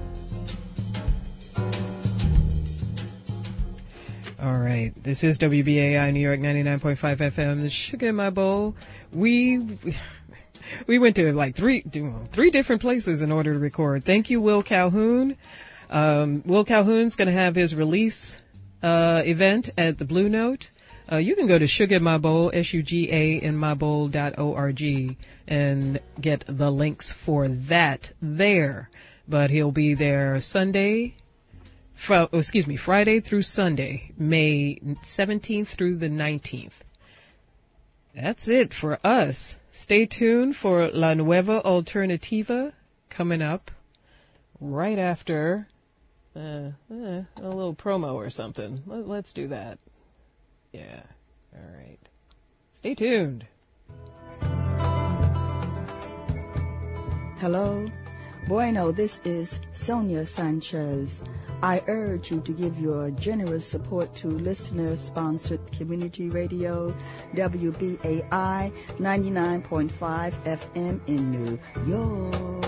All right, this is W B A I New York ninety-nine point five F M. The Sugar in My Bowl. We we went to like three three different places in order to record. Thank you, Will Calhoun. Um, Will Calhoun's going to have his release uh, event at the Blue Note. Uh, you can go to Sugar in My Bowl, S U G A in my bowl dot org, and get the links for that there. But he'll be there Sunday. Fr- oh, excuse me, Friday through Sunday, May seventeenth through the nineteenth. That's it for us. Stay tuned for La Nueva Alternativa coming up right after uh, uh, a little promo or something. Let, let's do that. Yeah. All right. Stay tuned. Hello, Bueno, this is Sonia Sanchez. I urge you to give your generous support to listener-sponsored community radio, W B A I ninety-nine point five F M in New York.